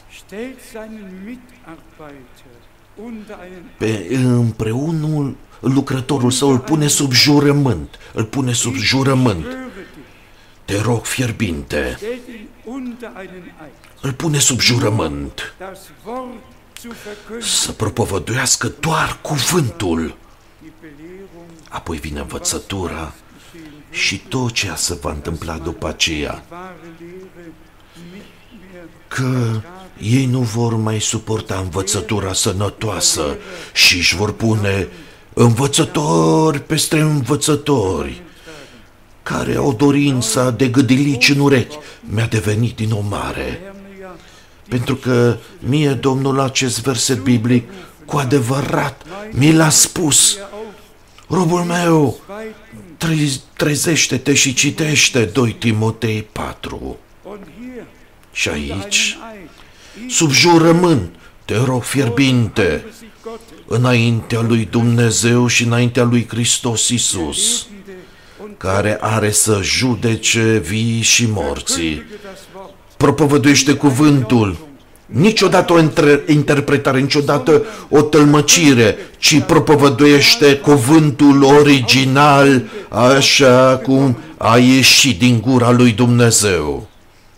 împreună lucrătorul său îl pune sub jurământ, Te rog, fierbinte, îl pune sub jurământ să propovăduiască doar cuvântul. Apoi vine învățătura și tot ce se va întâmpla după aceea. Că ei nu vor mai suporta învățătura sănătoasă și își vor pune învățători peste învățători, care au dorința de gâdilici în urechi. Mi-a devenit din nou mare, pentru că mie, Domnul, acest verset biblic cu adevărat mi l-a spus. Robul meu, trezește-te și citește 2 Timotei 4. Și aici, sub jurământ, te rog fierbinte, înaintea lui Dumnezeu și înaintea lui Hristos Iisus, care are să judece vii și morții, propovăduiește cuvântul, niciodată o interpretare, niciodată o tălmăcire, ci propovăduiește cuvântul original, așa cum a ieșit din gura lui Dumnezeu.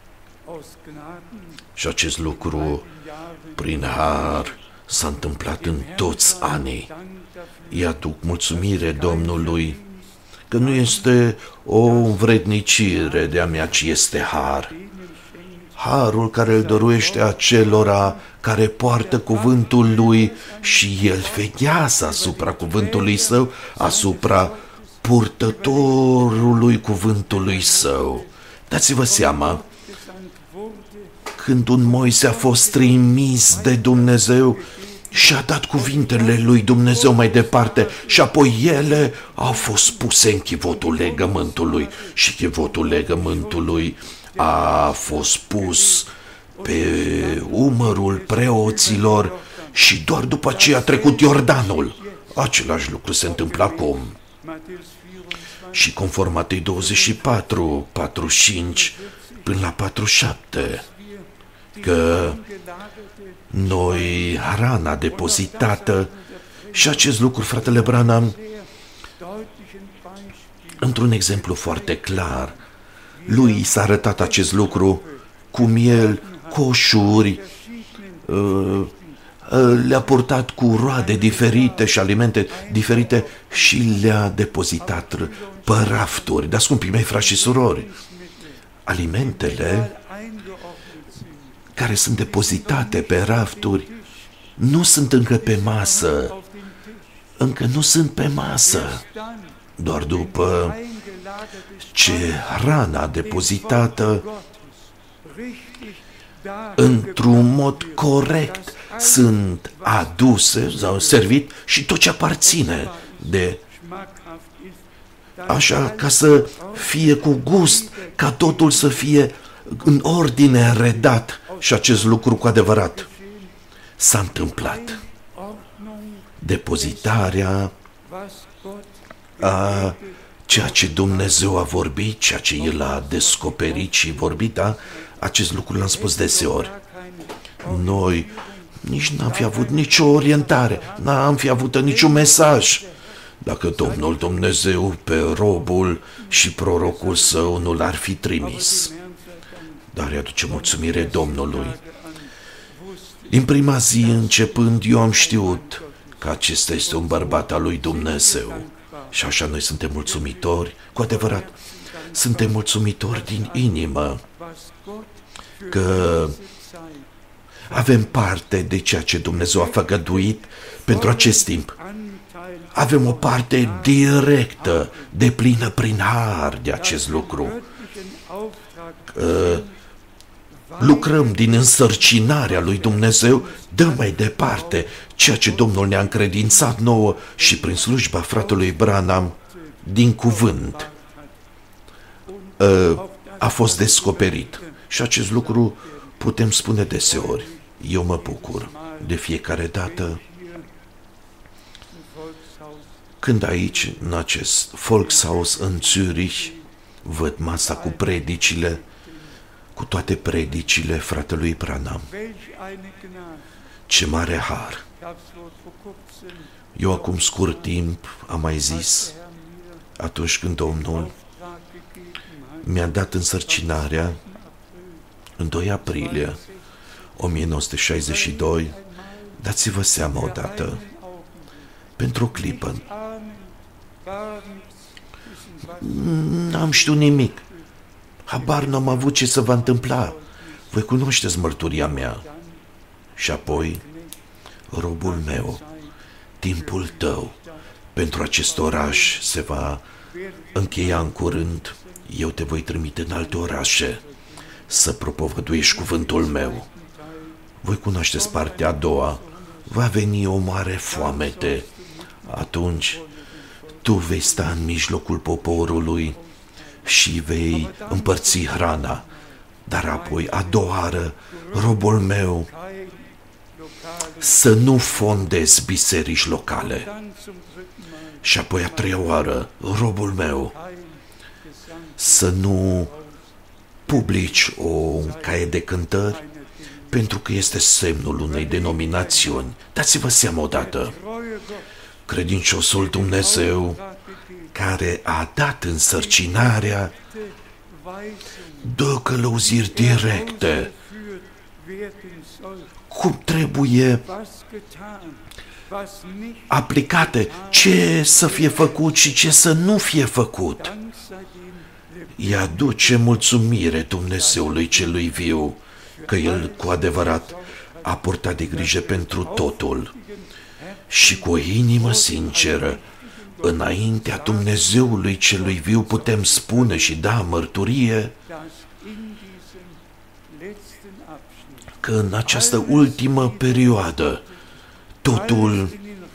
Și acest lucru, prin har, s-a întâmplat în toți anii. Îi aduc mulțumire Domnului, că nu este o învrednicire de-a mea, ci este har. Harul care îl dăruiește acelora care poartă cuvântul lui și el veghează asupra cuvântului său, asupra purtătorului cuvântului său. Dați-vă seama, când un Moise a fost trimis de Dumnezeu și a dat cuvintele lui Dumnezeu mai departe și apoi ele au fost puse în chivotul legământului și chivotul legământului a fost pus pe umărul preoților și doar după aceea a trecut Iordanul. Același lucru se întâmplă acum. Și conform Matei 24, 45 până la 47, că noi hrana depozitată și acest lucru, fratele Branham, într-un exemplu foarte clar, lui s-a arătat acest lucru, cum el coșuri le-a purtat cu roade diferite și alimente diferite și le-a depozitat pe rafturi. Dar, scumpii mei, frați și surori, alimentele care sunt depozitate pe rafturi nu sunt încă pe masă. Încă nu sunt pe masă. Doar după ce hrana depozitată într-un mod corect sunt aduse sau servit și tot ce aparține de așa ca să fie cu gust, ca totul să fie în ordine redat. Și acest lucru cu adevărat s-a întâmplat. Depozitarea a ceea ce Dumnezeu a vorbit, ceea ce El a descoperit și vorbit, da? Acest lucru l-am spus deseori. Noi nici n-am fi avut nicio orientare, n-am fi avut niciun mesaj dacă Domnul Dumnezeu pe robul și prorocul său nu l-ar fi trimis. Dar îi aduce mulțumire Domnului. Din prima zi începând, eu am știut că acesta este un bărbat al lui Dumnezeu. Și așa noi suntem mulțumitori, cu adevărat, suntem mulțumitori din inimă că avem parte de ceea ce Dumnezeu a făgăduit pentru acest timp. Avem o parte directă, deplină prin har de acest lucru. Lucrăm din însărcinarea lui Dumnezeu, dăm mai departe ceea ce Domnul ne-a încredințat nouă și prin slujba fratelui Branham din cuvânt a fost descoperit. Și acest lucru putem spune deseori. Eu mă bucur de fiecare dată când aici, în acest Volkshaus în Zürich, văd masa cu predicile, cu toate predicile fratelui Branham. Ce mare har! Eu acum scurt timp am mai zis, atunci când Domnul mi-a dat însărcinarea, în 2 aprilie 1962, dați-vă seama odată, pentru o clipă, n-am știut nimic, habar n-am avut ce se va întâmpla. Voi cunoașteți mărturia mea. Și apoi, robul meu, timpul tău pentru acest oraș se va încheia în curând. Eu te voi trimite în alte orașe să propovăduiești cuvântul meu. Voi cunoașteți partea a doua. va veni o mare foamete. Atunci tu vei sta în mijlocul poporului și vei împărți hrana. Dar apoi, a doua oară, robul meu, să nu fondezi biserici locale. Și apoi, a treia oară, robul meu, să nu publici o caie de cântări, pentru că este semnul unei denominațiuni. Dați-vă seama odată, credinciosul Dumnezeu care a dat însărcinarea dă călăuziri directe cum trebuie aplicate, ce să fie făcut și ce să nu fie făcut. Îi aduce mulțumire Dumnezeului celui viu că El cu adevărat a purtat de grijă pentru totul și cu o inimă sinceră înaintea Dumnezeului celui viu putem spune și da mărturie că în această ultimă perioadă totul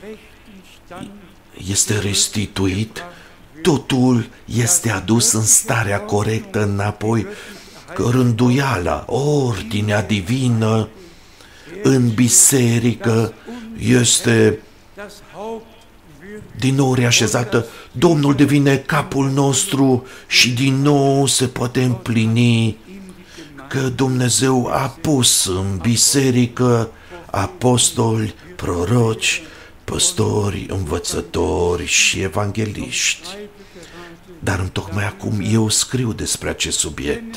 este restituit, totul este adus în starea corectă înapoi, că rânduiala, ordinea divină în biserică este din nou reașezată, Domnul devine capul nostru și din nou se poate împlini că Dumnezeu a pus în biserică apostoli, proroci, păstori, învățători și evangeliști. Dar întocmai acum eu scriu despre acest subiect.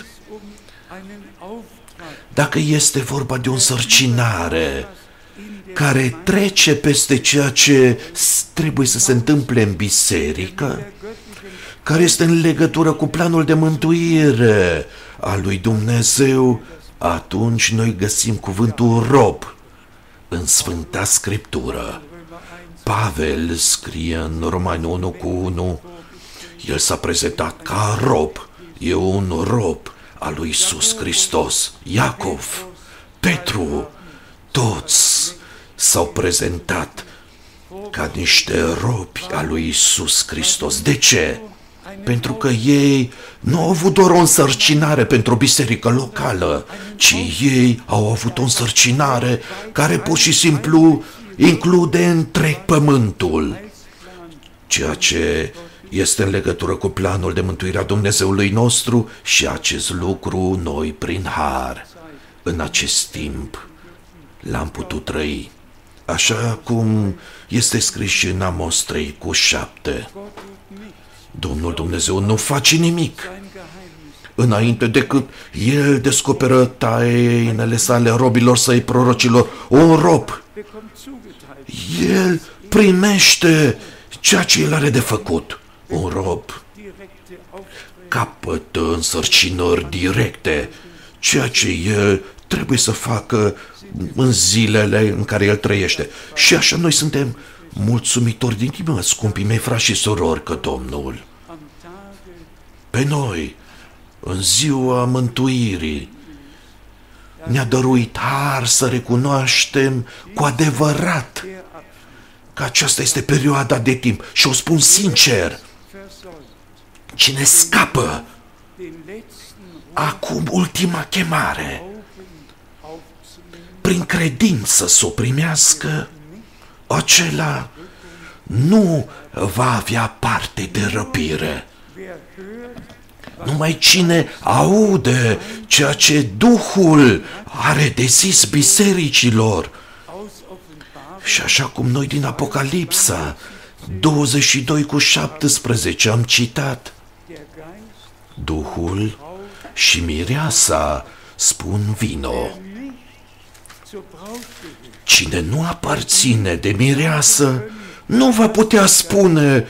Dacă este vorba de o însărcinare care trece peste ceea ce trebuie să se întâmple în biserică, care este în legătură cu planul de mântuire al lui Dumnezeu, atunci noi găsim cuvântul rob în Sfânta Scriptură. Pavel scrie în Romani 1:1, el s-a prezentat ca rob, e un rob al lui Iisus Hristos. Iacov, Petru, toți s-au prezentat ca niște robi al lui Iisus Hristos. De ce? Pentru că ei nu au avut doar o însărcinare pentru o biserică locală, ci ei au avut o însărcinare care pur și simplu include întreg pământul, ceea ce este în legătură cu planul de mântuire a Dumnezeului nostru și acest lucru noi prin har în acest timp l-am putut trăi. Așa cum este scris și în Amos 3:7. Domnul Dumnezeu nu face nimic înainte decât El descoperă tainele sale robilor săi prorocilor. Un rob, El primește ceea ce El are de făcut. Un rob capătă însărcinări directe, ceea ce El trebuie să facă în zilele în care El trăiește. Și așa noi suntem mulțumitori din inimă, scumpii mei frați și surori, că Domnul pe noi, în ziua mântuirii, ne-a dăruit har să recunoaștem cu adevărat că aceasta este perioada de timp. Și o spun sincer, cine scapă acum ultima chemare, prin credință să o primească, acela nu va avea parte de răpire. Numai cine aude ceea ce Duhul are de zis bisericilor. Și așa cum noi din Apocalipsa 22:17 am citat, Duhul și mireasa spun vino. Cine nu aparține de mireasă nu va putea spune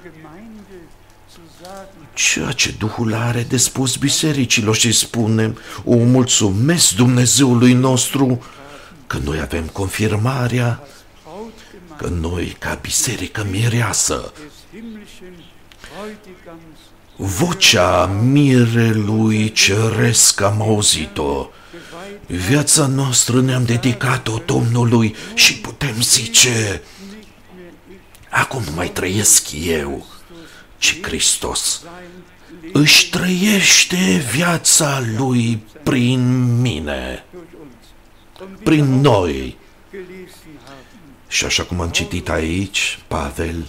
ceea ce Duhul are de spus bisericilor și spunem, o mulțumesc Dumnezeului nostru că noi avem confirmarea că noi, ca biserică mireasă, vocea mirelui ceresc am auzit-o Viața noastră ne-am dedicat-o Domnului și putem zice, acum nu mai trăiesc eu, ci Hristos își trăiește viața Lui prin mine, prin noi. Și așa cum am citit aici, Pavel,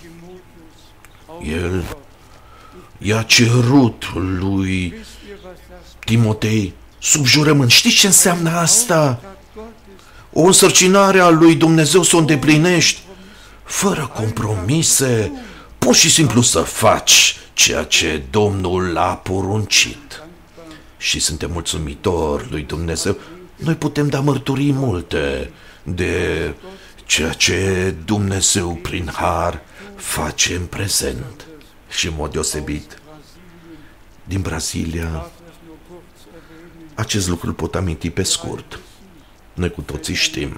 el i-a cerut lui Timotei sub jurământ. Știți ce înseamnă asta? O însărcinare a lui Dumnezeu să o îndeplinești fără compromise, pur și simplu să faci ceea ce Domnul a poruncit. Și suntem mulțumitori lui Dumnezeu. Noi putem da mărturii multe de ceea ce Dumnezeu prin har face în prezent și în mod deosebit din Brazilia. Acest lucru îl pot aminti pe scurt. Noi cu toții știm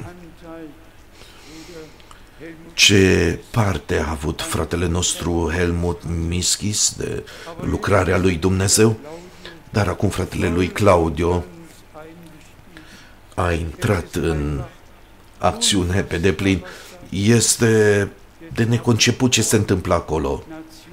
ce parte a avut fratele nostru Helmut Mischis de lucrarea lui Dumnezeu, dar acum fratele lui Claudio a intrat în acțiune pe deplin. Este de neconceput ce se întâmplă acolo.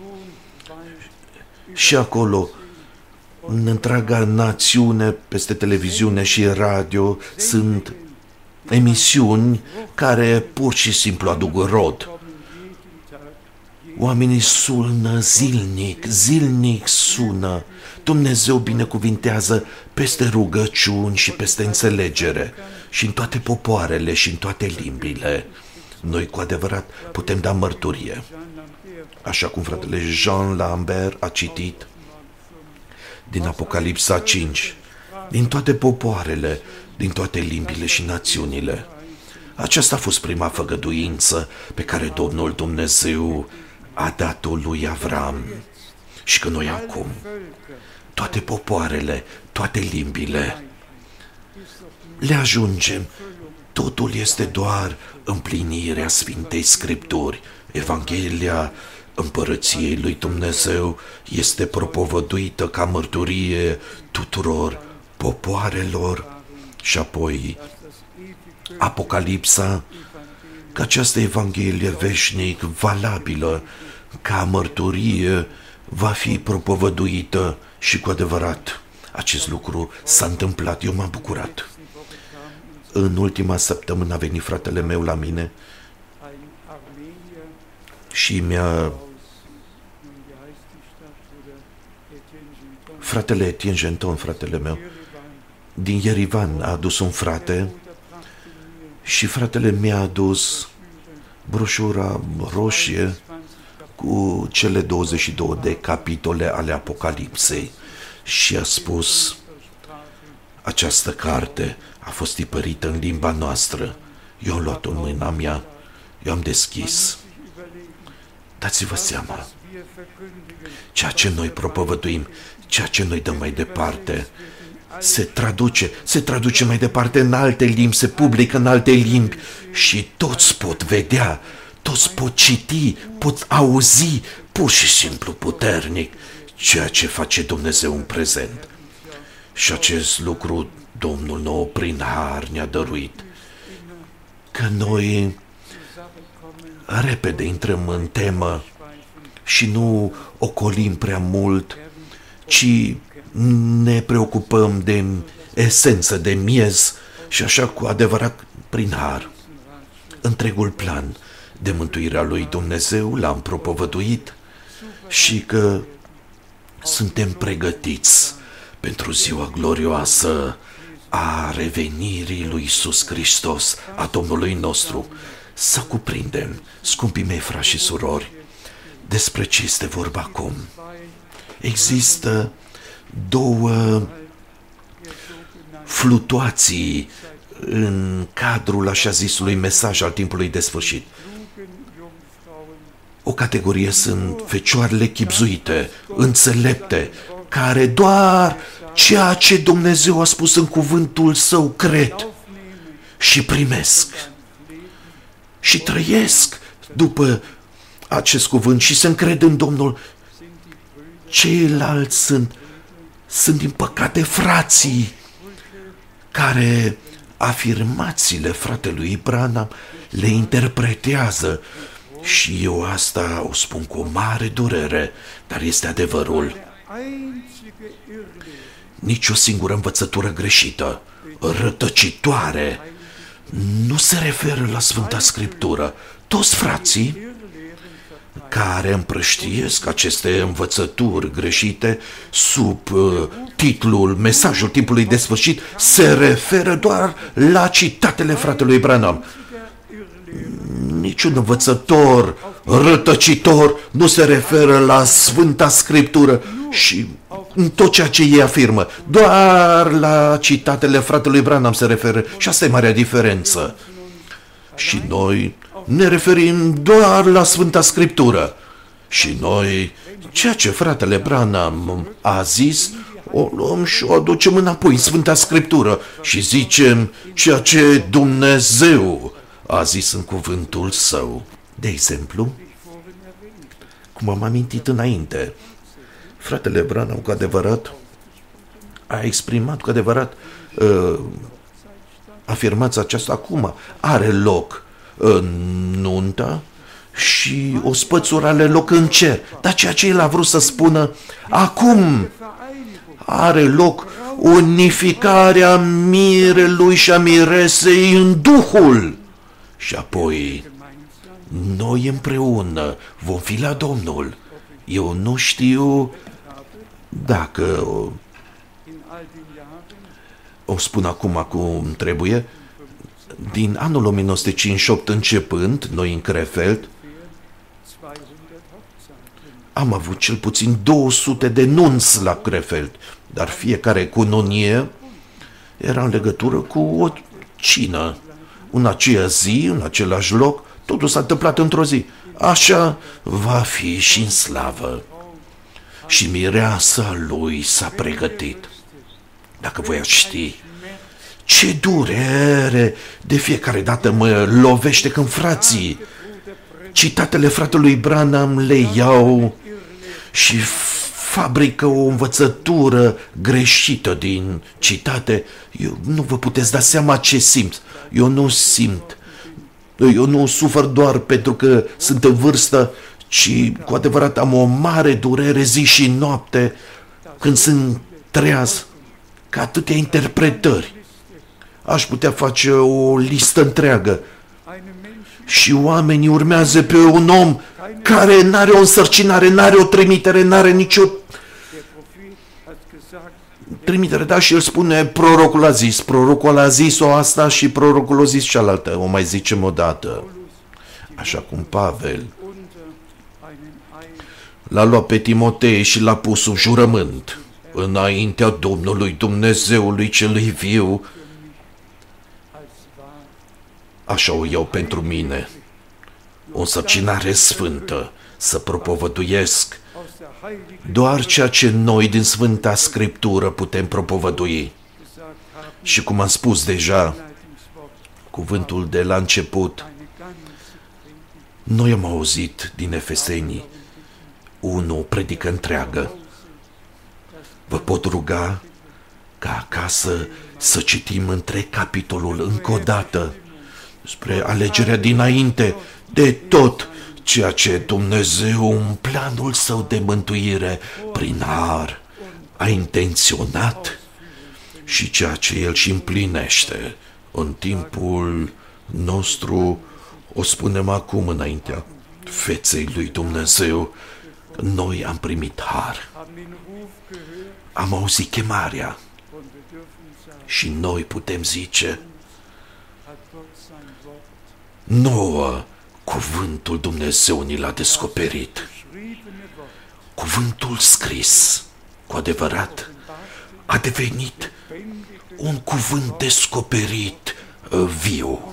Și acolo, în întreaga națiune, peste televiziune și radio, sunt emisiuni care pur și simplu aduc rod. Oamenii sună zilnic sună. Dumnezeu binecuvintează peste rugăciuni și peste înțelegere și în toate popoarele și în toate limbile. Noi cu adevărat putem da mărturie. Așa cum fratele Jean Lambert a citit din Apocalipsa 5, din toate popoarele, din toate limbile și națiunile. Aceasta a fost prima făgăduință pe care Domnul Dumnezeu a dat-o lui Avram. Și că noi acum, toate popoarele, toate limbile, le ajungem. Totul este doar împlinirea Sfintei Scripturi. Evanghelia Împărăției lui Dumnezeu este propovăduită ca mărturie tuturor popoarelor. Și apoi Apocalipsa, că această Evanghelie veșnic valabilă ca mărturie va fi propovăduită și cu adevărat acest lucru s-a întâmplat. Eu m-am bucurat. În ultima săptămână a venit fratele meu la mine și fratele Etienne Genton, fratele meu, din Yerevan a adus un frate și fratele mi-a adus broșura roșie cu cele 22 de capitole ale Apocalipsei și a spus: această carte a fost tipărită în limba noastră. Eu am luat-o în mâna mea, eu am deschis. Dați-vă seama, ceea ce noi propovăduim, ceea ce noi dăm mai departe, se traduce mai departe în alte limbi, se publică în alte limbi și toți pot vedea, toți pot citi, pot auzi pur și simplu puternic ceea ce face Dumnezeu în prezent. Și acest lucru Domnul nou prin har ne-a dăruit. Că noi repede intrăm în temă și nu ocolim prea mult, ci ne preocupăm de esență, de miez și așa cu adevărat prin har. Întregul plan de mântuirea lui Dumnezeu l-am propovăduit și că suntem pregătiți pentru ziua glorioasă a revenirii lui Iisus Hristos, a Domnului nostru. Să cuprindem, scumpii mei frați și surori, despre ce este vorba acum. Există două flutuații în cadrul așa zisului mesaj al timpului de sfârșit. O categorie sunt fecioarele chibzuite, înțelepte, care doar ceea ce Dumnezeu a spus în cuvântul Său cred și primesc și trăiesc după acest cuvânt și se încred în Domnul. Ceilalți sunt din păcate frații care afirmațiile fratelui Branham le interpretează. Și eu asta o spun cu o mare durere, dar este adevărul. Nici o singură învățătură greșită, rătăcitoare, nu se referă la Sfânta Scriptură. Toți frații care împrăștiesc aceste învățături greșite sub titlul Mesajul timpului de sfârșit se referă doar la citatele fratelui Branham. Niciun învățător rătăcitor nu se referă la Sfânta Scriptură și în tot ceea ce ei afirmă. Doar la citatele fratelui Branham se referă și asta e marea diferență. Și noi ne referim doar la Sfânta Scriptură. Și noi, ceea ce fratele Branham a zis, o luăm și o aducem înapoi în Sfânta Scriptură și zicem ceea ce Dumnezeu a zis în cuvântul său. De exemplu, cum am amintit înainte, fratele Branham cu adevărat a exprimat cu adevărat afirmația aceasta acum. Are loc nunta și o spățură are loc în cer. Dar ceea ce el a vrut să spună, acum are loc unificarea mirelui și a miresei în Duhul. Și apoi noi împreună vom fi la Domnul. Eu nu știu dacă o spun acum cum trebuie. Din anul 1958 începând, noi în Krefeld am avut cel puțin 200 de nunți la Krefeld, dar fiecare cununie era în legătură cu o cină. În aceea zi, în același loc, totul s-a întâmplat într-o zi. Așa va fi și în slavă. Și mireasa lui s-a pregătit. Dacă voi ați ști, ce durere de fiecare dată mă lovește când frații citatele fratelui Branham le iau și fabrică o învățătură greșită din citate. Eu nu vă puteți da seama ce simt. Eu nu simt. Eu nu sufăr doar pentru că sunt în vârstă, ci cu adevărat am o mare durere zi și noapte când sunt treaz, ca atâtea interpretări. Aș putea face o listă întreagă. Și oamenii urmează pe un om care n-are o însărcinare, n-are o trimitere, n-are nicio trimitere, da, și el spune prorocul a zis-o asta și prorocul a zis cealaltă, o mai zicem o dată. Așa cum Pavel l-a luat pe Timotei și l-a pus sub jurământ înaintea Domnului Dumnezeului celui viu. Așa o iau pentru mine, o însărcinare sfântă, să propovăduiesc doar ceea ce noi din Sfânta Scriptură putem propovădui. Și cum am spus deja, cuvântul de la început, noi am auzit din Efeseni 1 predică întreagă. Vă pot ruga ca acasă să citim întreg capitolul încă o dată, spre alegerea dinainte de tot ceea ce Dumnezeu în planul său de mântuire prin har a intenționat și ceea ce El și împlinește în timpul nostru, o spunem acum înaintea feței lui Dumnezeu. Noi am primit har, am auzit chemarea și noi putem zice nouă cuvântul Dumnezeu ni l-a descoperit. Cuvântul scris, cu adevărat, a devenit un cuvânt descoperit viu.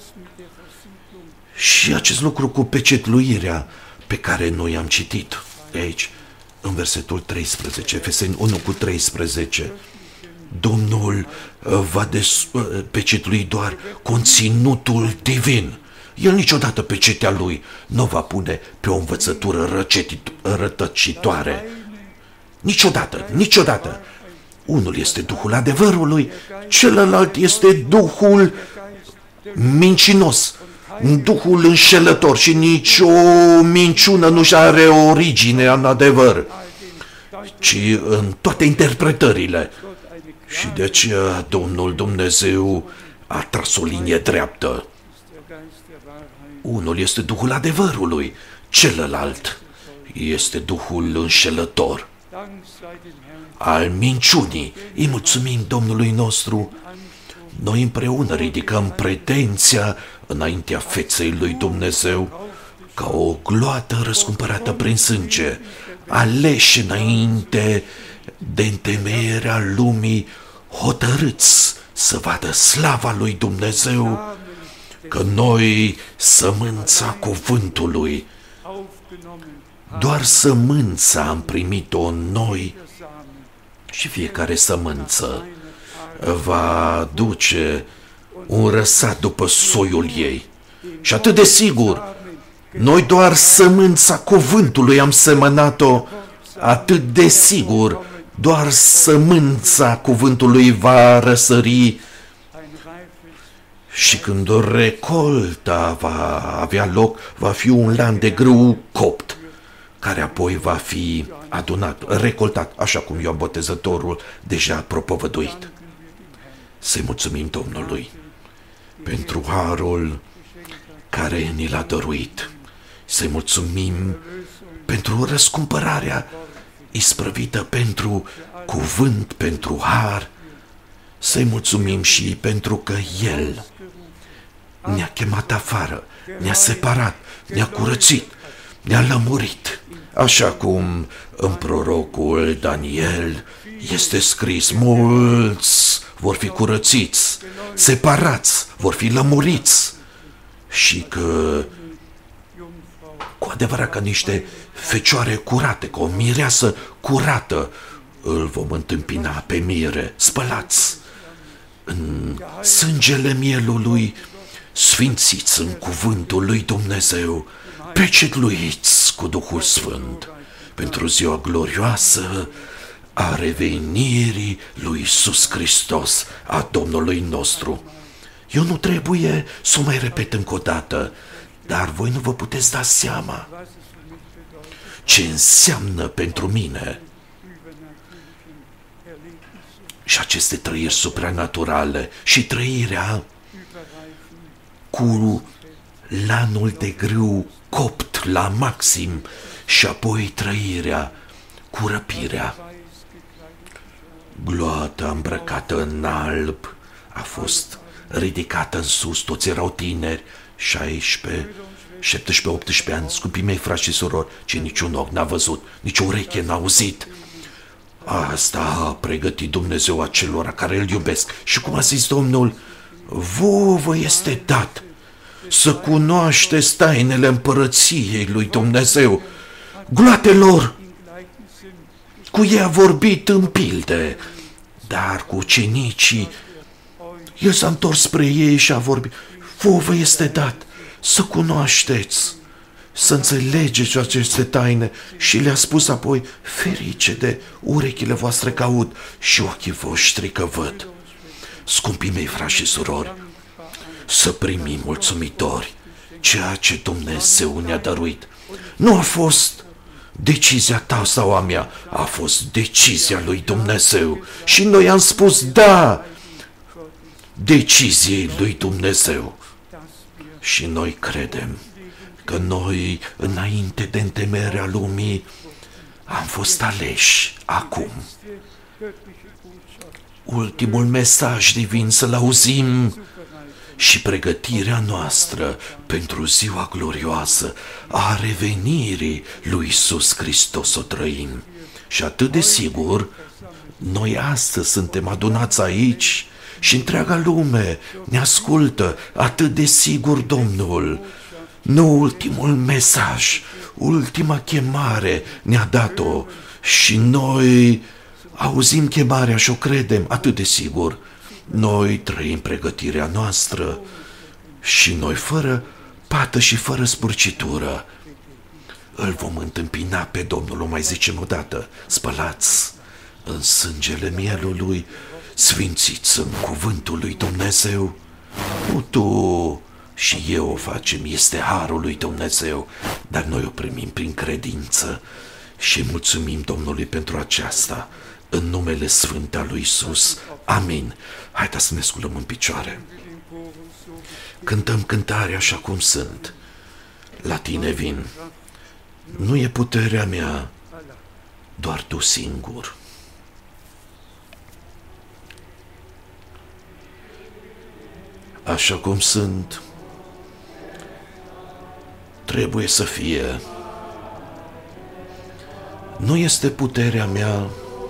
Și acest lucru cu pecetluirea pe care noi am citit aici, în versetul 13, Efeseni 1 cu 13, Domnul va pecetlui doar conținutul divin. El niciodată pecetea lui nu va pune pe o învățătură rătăcitoare. Niciodată, niciodată. Unul este Duhul adevărului, celălalt este Duhul mincinos, Duhul înșelător și nicio minciună nu-și are origine în adevăr, ci în toate interpretările. Și de aceea Domnul Dumnezeu a tras o linie dreaptă. Unul este Duhul adevărului, celălalt este Duhul înșelător, al minciunii. Îi mulțumim Domnului nostru. Noi împreună ridicăm pretenția înaintea feței lui Dumnezeu ca o gloată răscumpărată prin sânge, aleși înainte de întemeierea lumii, hotărâți să vadă slava lui Dumnezeu, că noi, sămânța cuvântului, doar sămânța am primit-o în noi și fiecare sămânță va duce un răsat după soiul ei. Și atât de sigur, noi doar sămânța cuvântului am semănat-o, atât de sigur, doar sămânța cuvântului va răsări și când o recolta va avea loc, va fi un lan de grâu copt, care apoi va fi adunat, recoltat, așa cum Ioan Botezătorul deja a propovăduit. Să-i mulțumim Domnului pentru harul care ni l-a dăruit. Să-i mulțumim pentru răscumpărarea isprăvită, pentru cuvânt, pentru har. Să-i mulțumim și pentru că El ne-a chemat afară, ne-a separat, ne-a curățit, ne-a lămurit. Așa cum în prorocul Daniel este scris, mulți vor fi curățiți, separați, vor fi lămuriți și că cu adevărat ca niște fecioare curate, ca o mireasă curată, îl vom întâmpina pe mire, spălați în sângele mielului, sfințiți în cuvântul lui Dumnezeu, pecetluiți cu Duhul Sfânt pentru ziua glorioasă a revenirii lui Iisus Hristos, a Domnului nostru. Eu nu trebuie să o mai repet încă o dată, dar voi nu vă puteți da seama ce înseamnă pentru mine și aceste trăiri supranaturale și trăirea cu lanul de grâu copt la maxim și apoi trăirea cu răpirea. Gloata îmbrăcată în alb a fost ridicată în sus, toți erau tineri, 16, 17, 18 ani, scumpii mei frați și surori, ce niciun ochi n-a văzut, nici o ureche n-a auzit. Asta a pregătit Dumnezeu acelora care îl iubesc. Și cum a zis Domnul, vouă vă este dat să cunoașteți tainele împărăției lui Dumnezeu. Gloatelor, cu ei a vorbit în pilde, dar cu ucenicii, El s-a întors spre ei și a vorbit, vouă vă este dat să cunoașteți, să înțelegeți aceste taine și le-a spus apoi, ferice de urechile voastre că aud și ochii voștri că văd. Scumpii mei frați și surori, să primim mulțumitori ceea ce Dumnezeu ne-a dăruit. Nu a fost decizia ta sau a mea, a fost decizia lui Dumnezeu și noi am spus da deciziei lui Dumnezeu. Și noi credem că noi, înainte de întemeierea lumii, am fost aleși acum. Ultimul mesaj divin să-l auzim și pregătirea noastră pentru ziua glorioasă a revenirii lui Iisus Hristos o trăim. Și atât de sigur, noi astăzi suntem adunați aici și întreaga lume ne ascultă, atât de sigur Domnul. Nu ultimul mesaj, ultima chemare ne-a dat-o și noi auzim chemarea și o credem atât de sigur. Noi trăim pregătirea noastră și noi fără pată și fără spurcitură îl vom întâmpina pe Domnul, o mai zicem odată, spălați în sângele mielului, sfințiți în cuvântul lui Dumnezeu. Nu tu și eu o facem, este harul lui Dumnezeu, dar noi o primim prin credință și mulțumim Domnului pentru aceasta, în numele sfânt al lui Iisus. Amin. Haideți să ne sculăm în picioare. Cântăm cântarea așa cum sunt. La tine vin. Nu e puterea mea, doar tu singur. Așa cum sunt, trebuie să fie. Nu este puterea mea,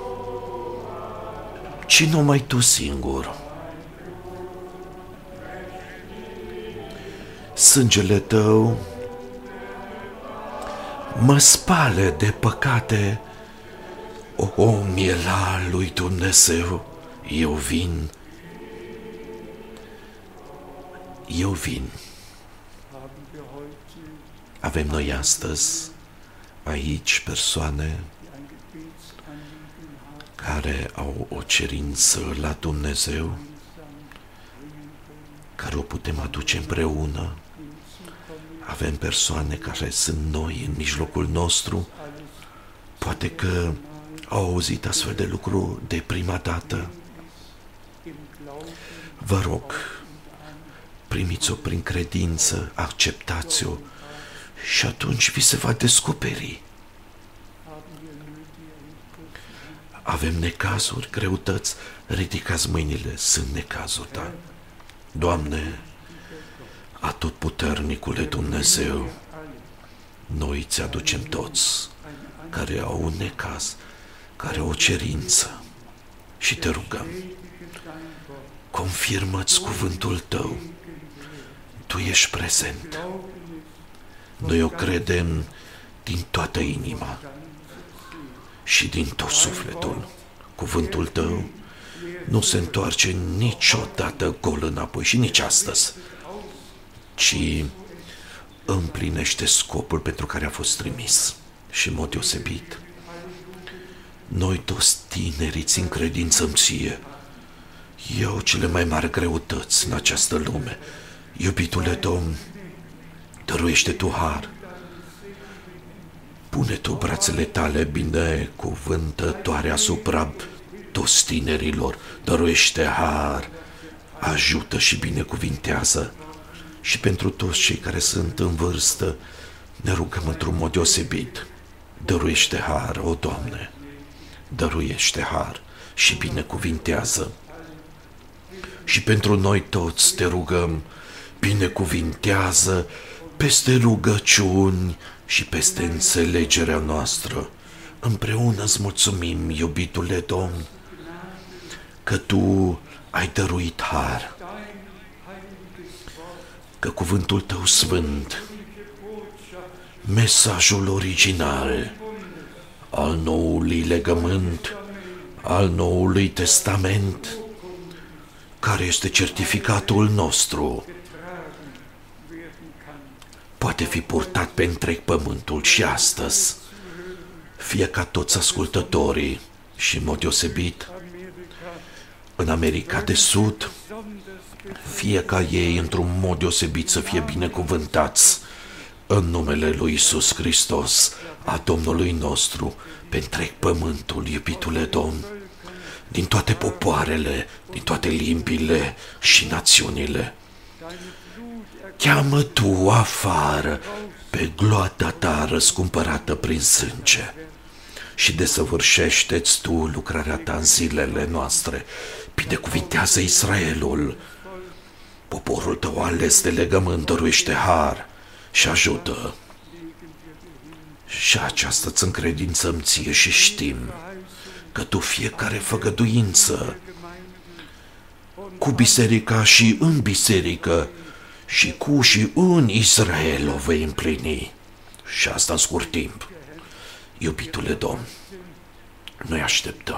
ci numai tu singur. Sângele tău mă spală de păcate, o miela lui Dumnezeu, eu vin. Avem noi astăzi aici persoane care au o cerință la Dumnezeu, care o putem aduce împreună. Avem persoane care sunt noi în mijlocul nostru, poate că au auzit astfel de lucru de prima dată. Vă rog, primiți-o prin credință, acceptați-o și atunci vi se va descoperi. Avem necazuri, greutăți, ridicați mâinile, sunt necazuri, da? Doamne, atotputernicule Dumnezeu, noi ți aducem toți care au un necaz, care au o cerință și te rugăm, confirmă-ți cuvântul tău, tu ești prezent. Noi o credem din toată inima și din tot sufletul. Cuvântul tău nu se întoarce niciodată gol înapoi și nici astăzi, ci împlinește scopul pentru care a fost trimis și în mod deosebit. Noi toți tinerii țin credință ție. Eu cele mai mari greutăți în această lume. Iubitule Domn, dăruiește tu har. Pune tu brațele tale binecuvântătoare asupra toți tinerilor. Dăruiește har, ajută și binecuvintează. Și pentru toți cei care sunt în vârstă, ne rugăm într-un mod deosebit. Dăruiește har, o Doamne, dăruiește har și binecuvintează. Și pentru noi toți te rugăm, binecuvintează peste rugăciuni și peste înțelegerea noastră. Împreună îți mulțumim, iubitule Domn, că Tu ai dăruit har, că cuvântul Tău sfânt, mesajul original al noului legământ, al noului testament, care este certificatul nostru, poate fi purtat pe întreg pământul și astăzi, fie ca toți ascultătorii și în mod deosebit în America de Sud, fie ca ei într-un mod deosebit să fie binecuvântați în numele lui Iisus Hristos, a Domnului nostru, pe întreg pământul, iubitule Domn, din toate popoarele, din toate limbile și națiunile. Cheamă Tu afară pe gloata Ta răscumpărată prin sânge și desăvârșește-ți Tu lucrarea Ta în zilele noastre. Binecuvintează Israelul, poporul Tău ales de legământ, dăruiește har și ajută. Și aceasta îți încredințăm Ție și știm că Tu fiecare făgăduință cu biserica și în biserică și cu și în Israel o vei împlini. Și asta în scurt timp. Iubitule Domn, noi așteptăm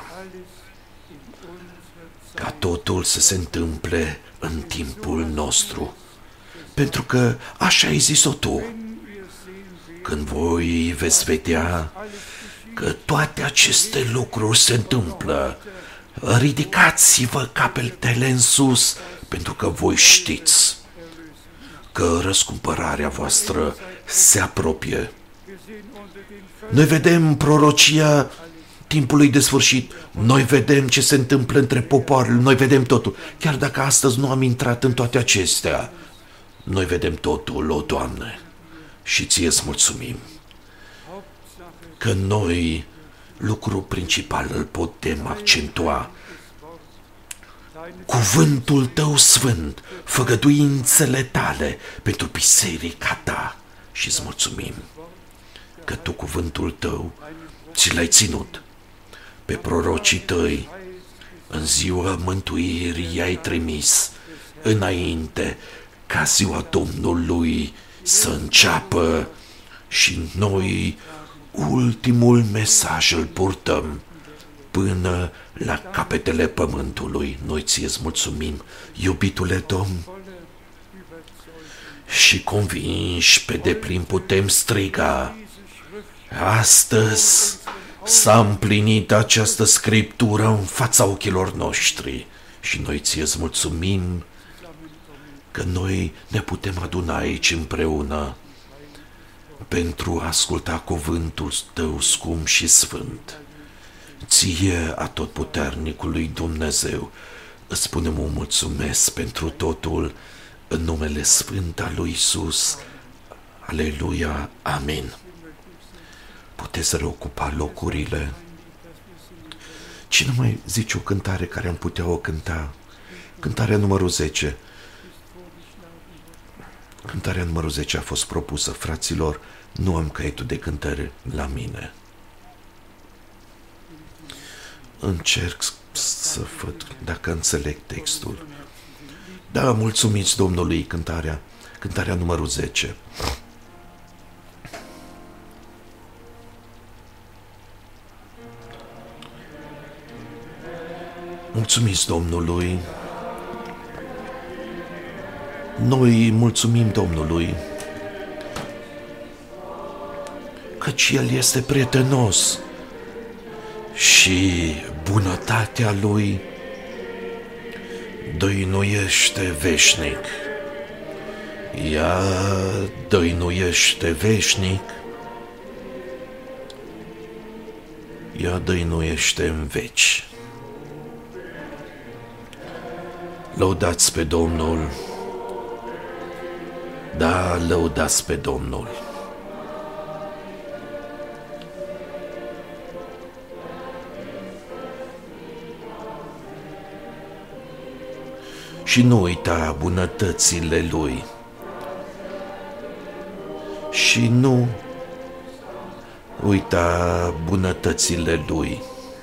ca totul să se întâmple în timpul nostru, pentru că așa ai zis-o Tu. Când voi veți vedea că toate aceste lucruri se întâmplă. Ridicați-vă capetele în sus, pentru că voi știți că răscumpărarea voastră se apropie. Noi vedem prorocia timpului de sfârșit, noi vedem ce se întâmplă între popoarele, noi vedem totul. Chiar dacă astăzi nu am intrat în toate acestea, noi vedem totul, o Doamne, și Ție-ți mulțumim că noi lucrul principal îl putem accentua. Cuvântul Tău sfânt, făgăduințele Tale pentru biserica Ta, și îți mulțumim că Tu cuvântul Tău ți l-ai ținut. Pe prorocii Tăi în ziua mântuirii i-ai trimis înainte ca ziua Domnului să înceapă, și noi ultimul mesaj îl purtăm până la capetele pământului. Noi Ție-ți mulțumim, iubitule Domn, și convinși pe deplin putem striga: astăzi s-a împlinit această scriptură în fața ochilor noștri, și noi Ție-ți mulțumim că noi ne putem aduna aici împreună pentru a asculta cuvântul Tău scump și sfânt. Ție, Atotputernicului Dumnezeu, îți spunem un mulțumesc pentru totul, în numele sfânt al lui Iisus. Aleluia, amin. Puteți reocupa locurile. Cine mai zice o cântare care am putea o cânta? Cântarea numărul 10. Cântarea numărul 10 a fost propusă, fraților, nu am caietul de cântare la mine. Încerc să văd dacă înțeleg textul. Da, mulțumiți Domnului, cântarea numărul 10. Mulțumiți Domnului. Noi mulțumim Domnului căci El este prietenos și bunătatea Lui dăinuiește veșnic. Ea dăinuiește veșnic, ea dăinuiește în veci. Lăudați pe Domnul, da, lăudați pe Domnul. Și nu uita bunătățile Lui. Și nu uita bunătățile Lui.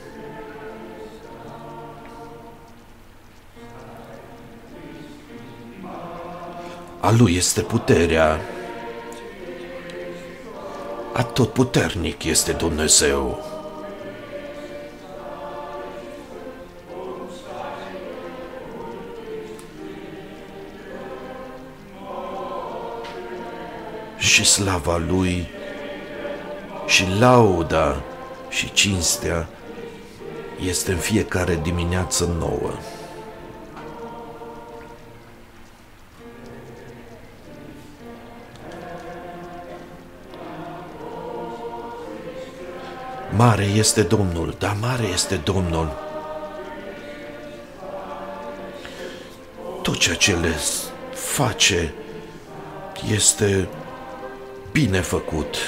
A Lui este puterea. Atotputernic este Dumnezeu. Și slava Lui și lauda și cinstea este în fiecare dimineață nouă. Mare este Domnul, da, mare este Domnul. Tot ceea ce le face este bine făcut.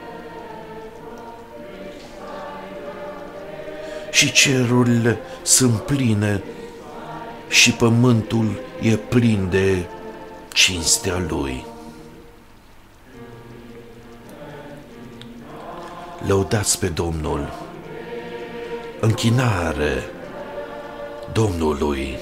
Și cerurile sunt pline și pământul e plin de cinstea Lui. Lăudați pe Domnul, închinare Domnului.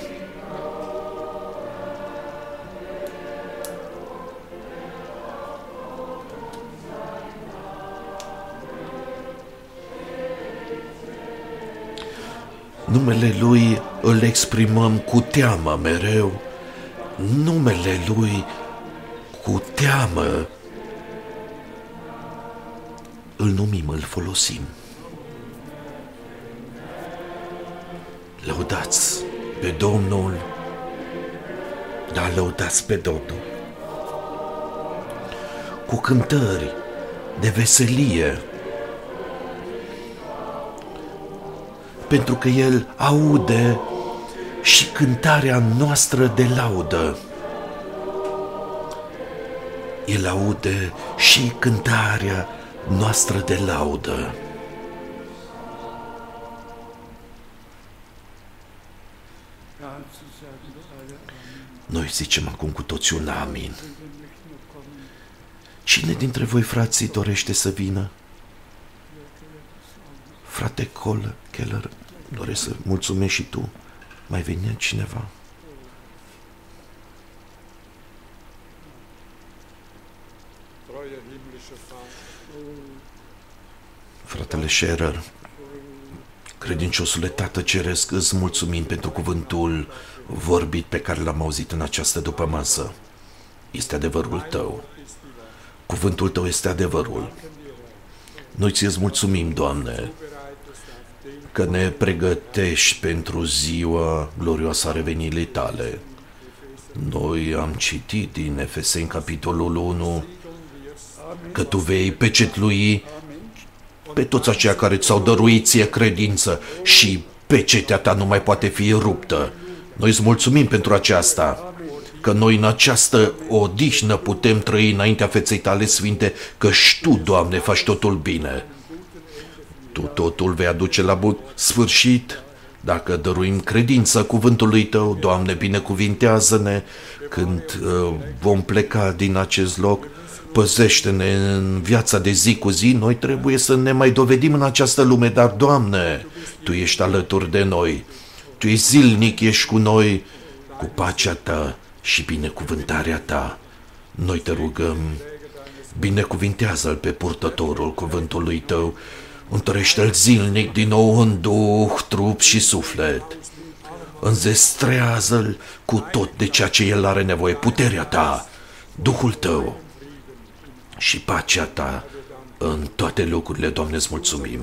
Numele Lui îl exprimăm cu teamă mereu, numele Lui cu teamă îl numim, îl folosim. Lăudați pe Domnul, da, lăudați pe Domnul cu cântări de veselie, pentru că El aude și cântarea noastră de laudă. El aude și cântarea noastră de laudă. Noi zicem acum cu toții un amin. Cine dintre voi, frații, dorește să vină? Frate Keller, doresc să mulțumesc și tu. Mai vine cineva? Fratele Scherer, credinciosule Tată Ceresc, îți mulțumim pentru cuvântul vorbit pe care l-am auzit în această dupămasă. Este adevărul tău. Cuvântul tău este adevărul. Noi ți-ți mulțumim, Doamne, că ne pregătești pentru ziua glorioasă a revenirii tale. Noi am citit din Efeseni, capitolul 1, că tu vei pecetlui pe toți aceia care ți-au dăruit ție credință și pecetea ta nu mai poate fi ruptă. Noi îți mulțumim pentru aceasta, că noi în această odihnă putem trăi înaintea feței tale sfinte, că și tu, Doamne, faci totul bine. Tu totul vei aduce la bun sfârșit dacă dăruim credință cuvântului tău. Doamne, binecuvintează-ne când vom pleca din acest loc. Păzește-ne în viața de zi cu zi. Noi trebuie să ne mai dovedim în această lume, dar, Doamne, Tu ești alături de noi. Tu ești zilnic, ești cu noi, cu pacea ta și binecuvântarea ta. Noi te rugăm, binecuvintează-l pe purtătorul cuvântului tău, întărește-l zilnic din nou în duh, trup și suflet. Înzestrează-l cu tot de ceea ce el are nevoie, puterea ta, Duhul tău și pacea ta în toate locurile. Doamne, îți mulțumim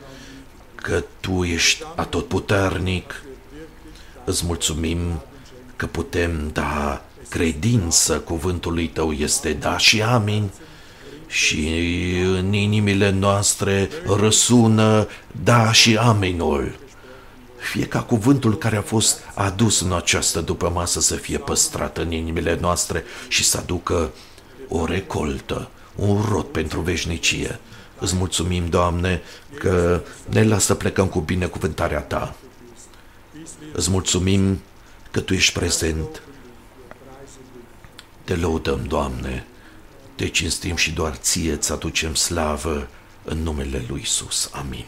că Tu ești atotputernic. Îți mulțumim că putem da credință cuvântului Tău, este da și amin, și în inimile noastre răsună da și aminul. Fie ca cuvântul care a fost adus în această dupămasă să fie păstrat în inimile noastre și să aducă o recoltă, un rod pentru veșnicie. Îți mulțumim, Doamne, că ne lasă să plecăm cu binecuvântarea Ta. Îți mulțumim că Tu ești prezent. Te lăudăm, Doamne, Te cinstim și doar Ție îți aducem slavă în numele Lui Iisus. Amin.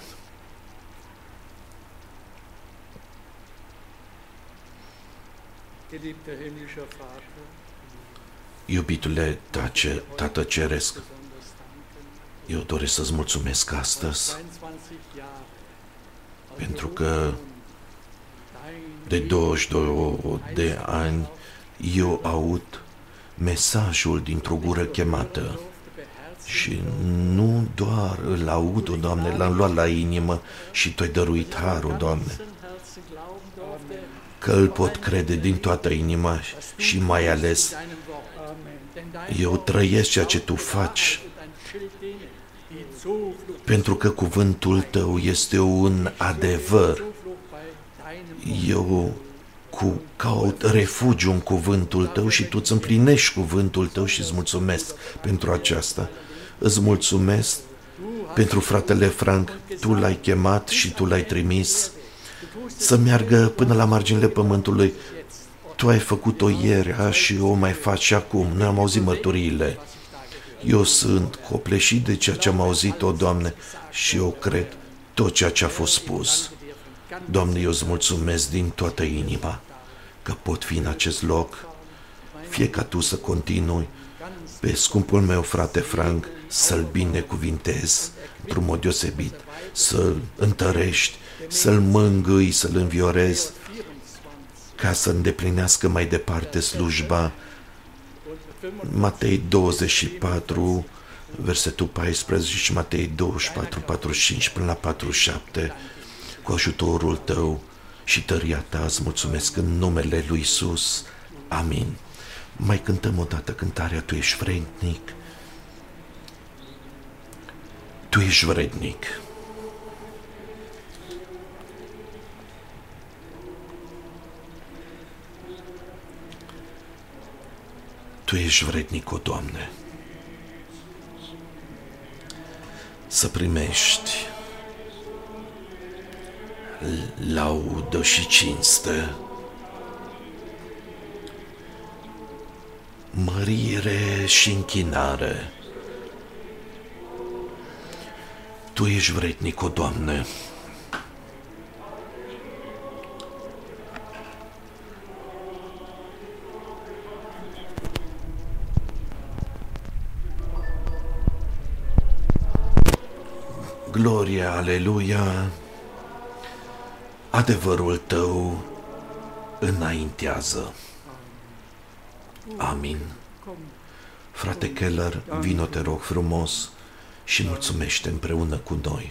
Iubitule Tată Ceresc, eu doresc să-ți mulțumesc astăzi pentru că de 22 de ani eu aud mesajul dintr-o gură chemată și nu doar îl aud, o Doamne, l-am luat la inimă și Tu ai dăruit harul, Doamne, că îl pot crede din toată inima și mai ales eu trăiesc ceea ce Tu faci, pentru că cuvântul Tău este un adevăr. Eu caut refugiu în cuvântul Tău și Tu îți împlinești cuvântul Tău și îți mulțumesc pentru aceasta. Îți mulțumesc pentru fratele Frank, Tu l-ai chemat și Tu l-ai trimis să meargă până la marginile pământului. Tu ai făcut-o ieri și o mai faci și acum. Noi am auzit mărturiile. Eu sunt copleșit de ceea ce am auzit-o, Doamne, și eu cred tot ceea ce a fost spus. Doamne, eu îți mulțumesc din toată inima că pot fi în acest loc. Fie ca Tu să continui pe scumpul meu frate Frank, să-l binecuvintezi într-un mod deosebit, să-l întărești, să-l mângâi, să-l înviorezi, ca să îndeplinească mai departe slujba. Matei 24, versetul 14 și Matei 24, 45 până la 47, cu ajutorul Tău și tăria ta, îți mulțumesc în numele lui Iisus. Amin. Mai cântăm o dată cântarea Tu ești vrednic. Tu ești vrednic. Tu ești vrednic, o Doamne, să primești laudă și cinste, mărire și închinare. Tu ești vrednic, o Doamne. Gloria, aleluia, adevărul tău înaintează. Amin. Frate Keller, vino, te rog frumos, și mulțumește împreună cu noi.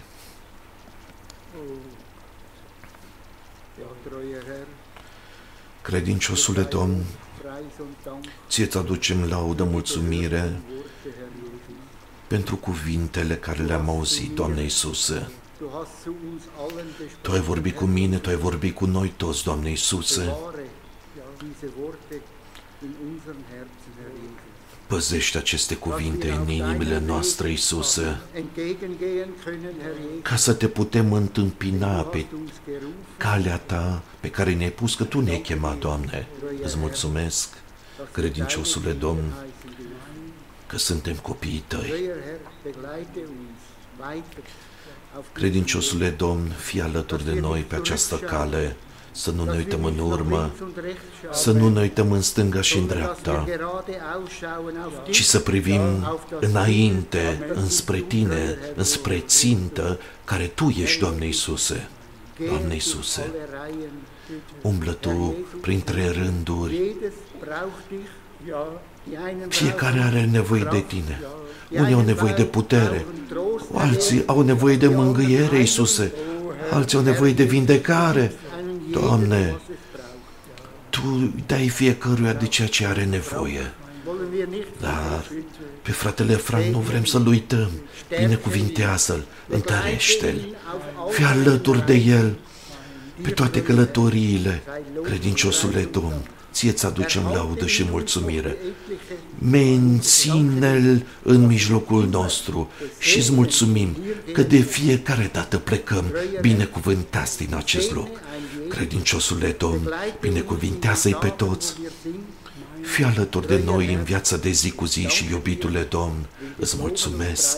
Credinciosule Domn, ție-ți aducem laudă, mulțumire pentru cuvintele care le-am auzit, Doamne Iisuse. Tu ai vorbit cu mine, Tu ai vorbit cu noi toți, Doamne Iisuse. Păzește aceste cuvinte în inimile noastre, Iisuse, ca să te putem întâmpina pe calea ta pe care ne-ai pus, că Tu ne-ai chemat, Doamne. Îți mulțumesc, credinciosule Domn, că suntem copiii Tăi. Credinciosule Domn, fii alături de noi pe această cale, să nu ne uităm în urmă, să nu ne uităm în stânga și în dreapta, ci să privim înainte, înspre Tine, înspre țintă, care Tu ești, Doamne Iisuse. Doamne Iisuse, umblă Tu printre rânduri. Fiecare are nevoie de Tine. Unii au nevoie de putere, alții au nevoie de mângâiere, Iisuse, alții au nevoie de vindecare. Doamne, Tu dai fiecăruia de ceea ce are nevoie. Dar pe fratele Frank nu vrem să-l uităm. Binecuvintează-l, întărește-l, fii alături de el pe toate călătoriile, credinciosule Domn. Ție-ți aducem laudă și mulțumire. Menține-l în mijlocul nostru și îți mulțumim că de fiecare dată plecăm binecuvântați din acest loc. Credinciosule Domn, binecuvintează-i pe toți. Fii alături de noi în viața de zi cu zi și, iubitule Domn, îți mulțumesc.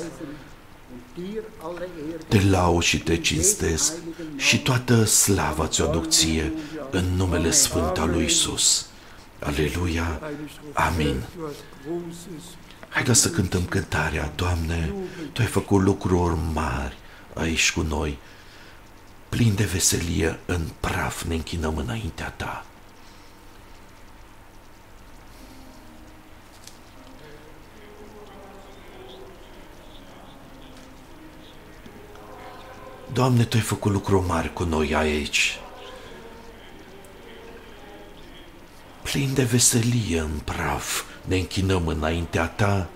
Te laud și te cinstesc și toată slava ți-o aduc ție în numele sfânt al lui Iisus. Aleluia, amin. Haideți să cântăm cântarea, Doamne, Tu ai făcut lucruri mari aici cu noi. Plin de veselie, în praf ne închinăm înaintea Ta. Doamne, Tu ai făcut lucruri mari cu noi aici. Plin de veselie, în praf ne închinăm înaintea Ta.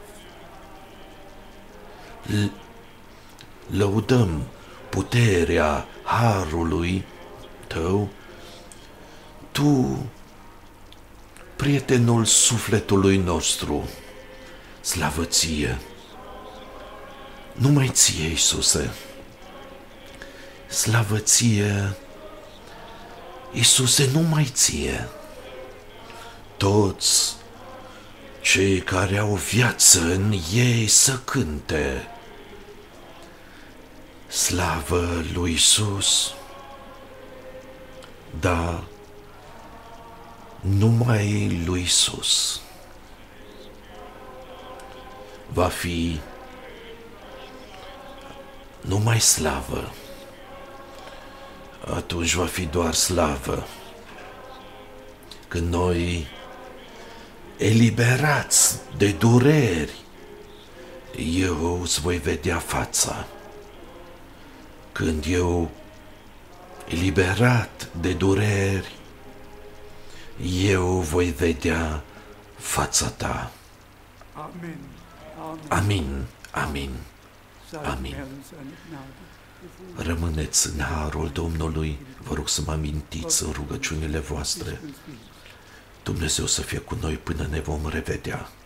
Lăudăm puterea harului Tău. Tu, prietenul sufletului nostru, slavă Ție, numai Ție, Iisuse, slavă Ție, Iisuse, numai Ție. Toți cei care au viață în ei să cânte slavă lui Iisus. Da, numai lui Iisus va fi numai slavă. Atunci va fi doar slavă. Când noi, eliberați de dureri, eu îți voi vedea fața. Când eu, eliberat de dureri, eu voi vedea fața ta. Amin, amin, amin. Rămâneți în harul Domnului, vă rog să mă amintiți în rugăciunile voastre. Dumnezeu să fie cu noi până ne vom revedea.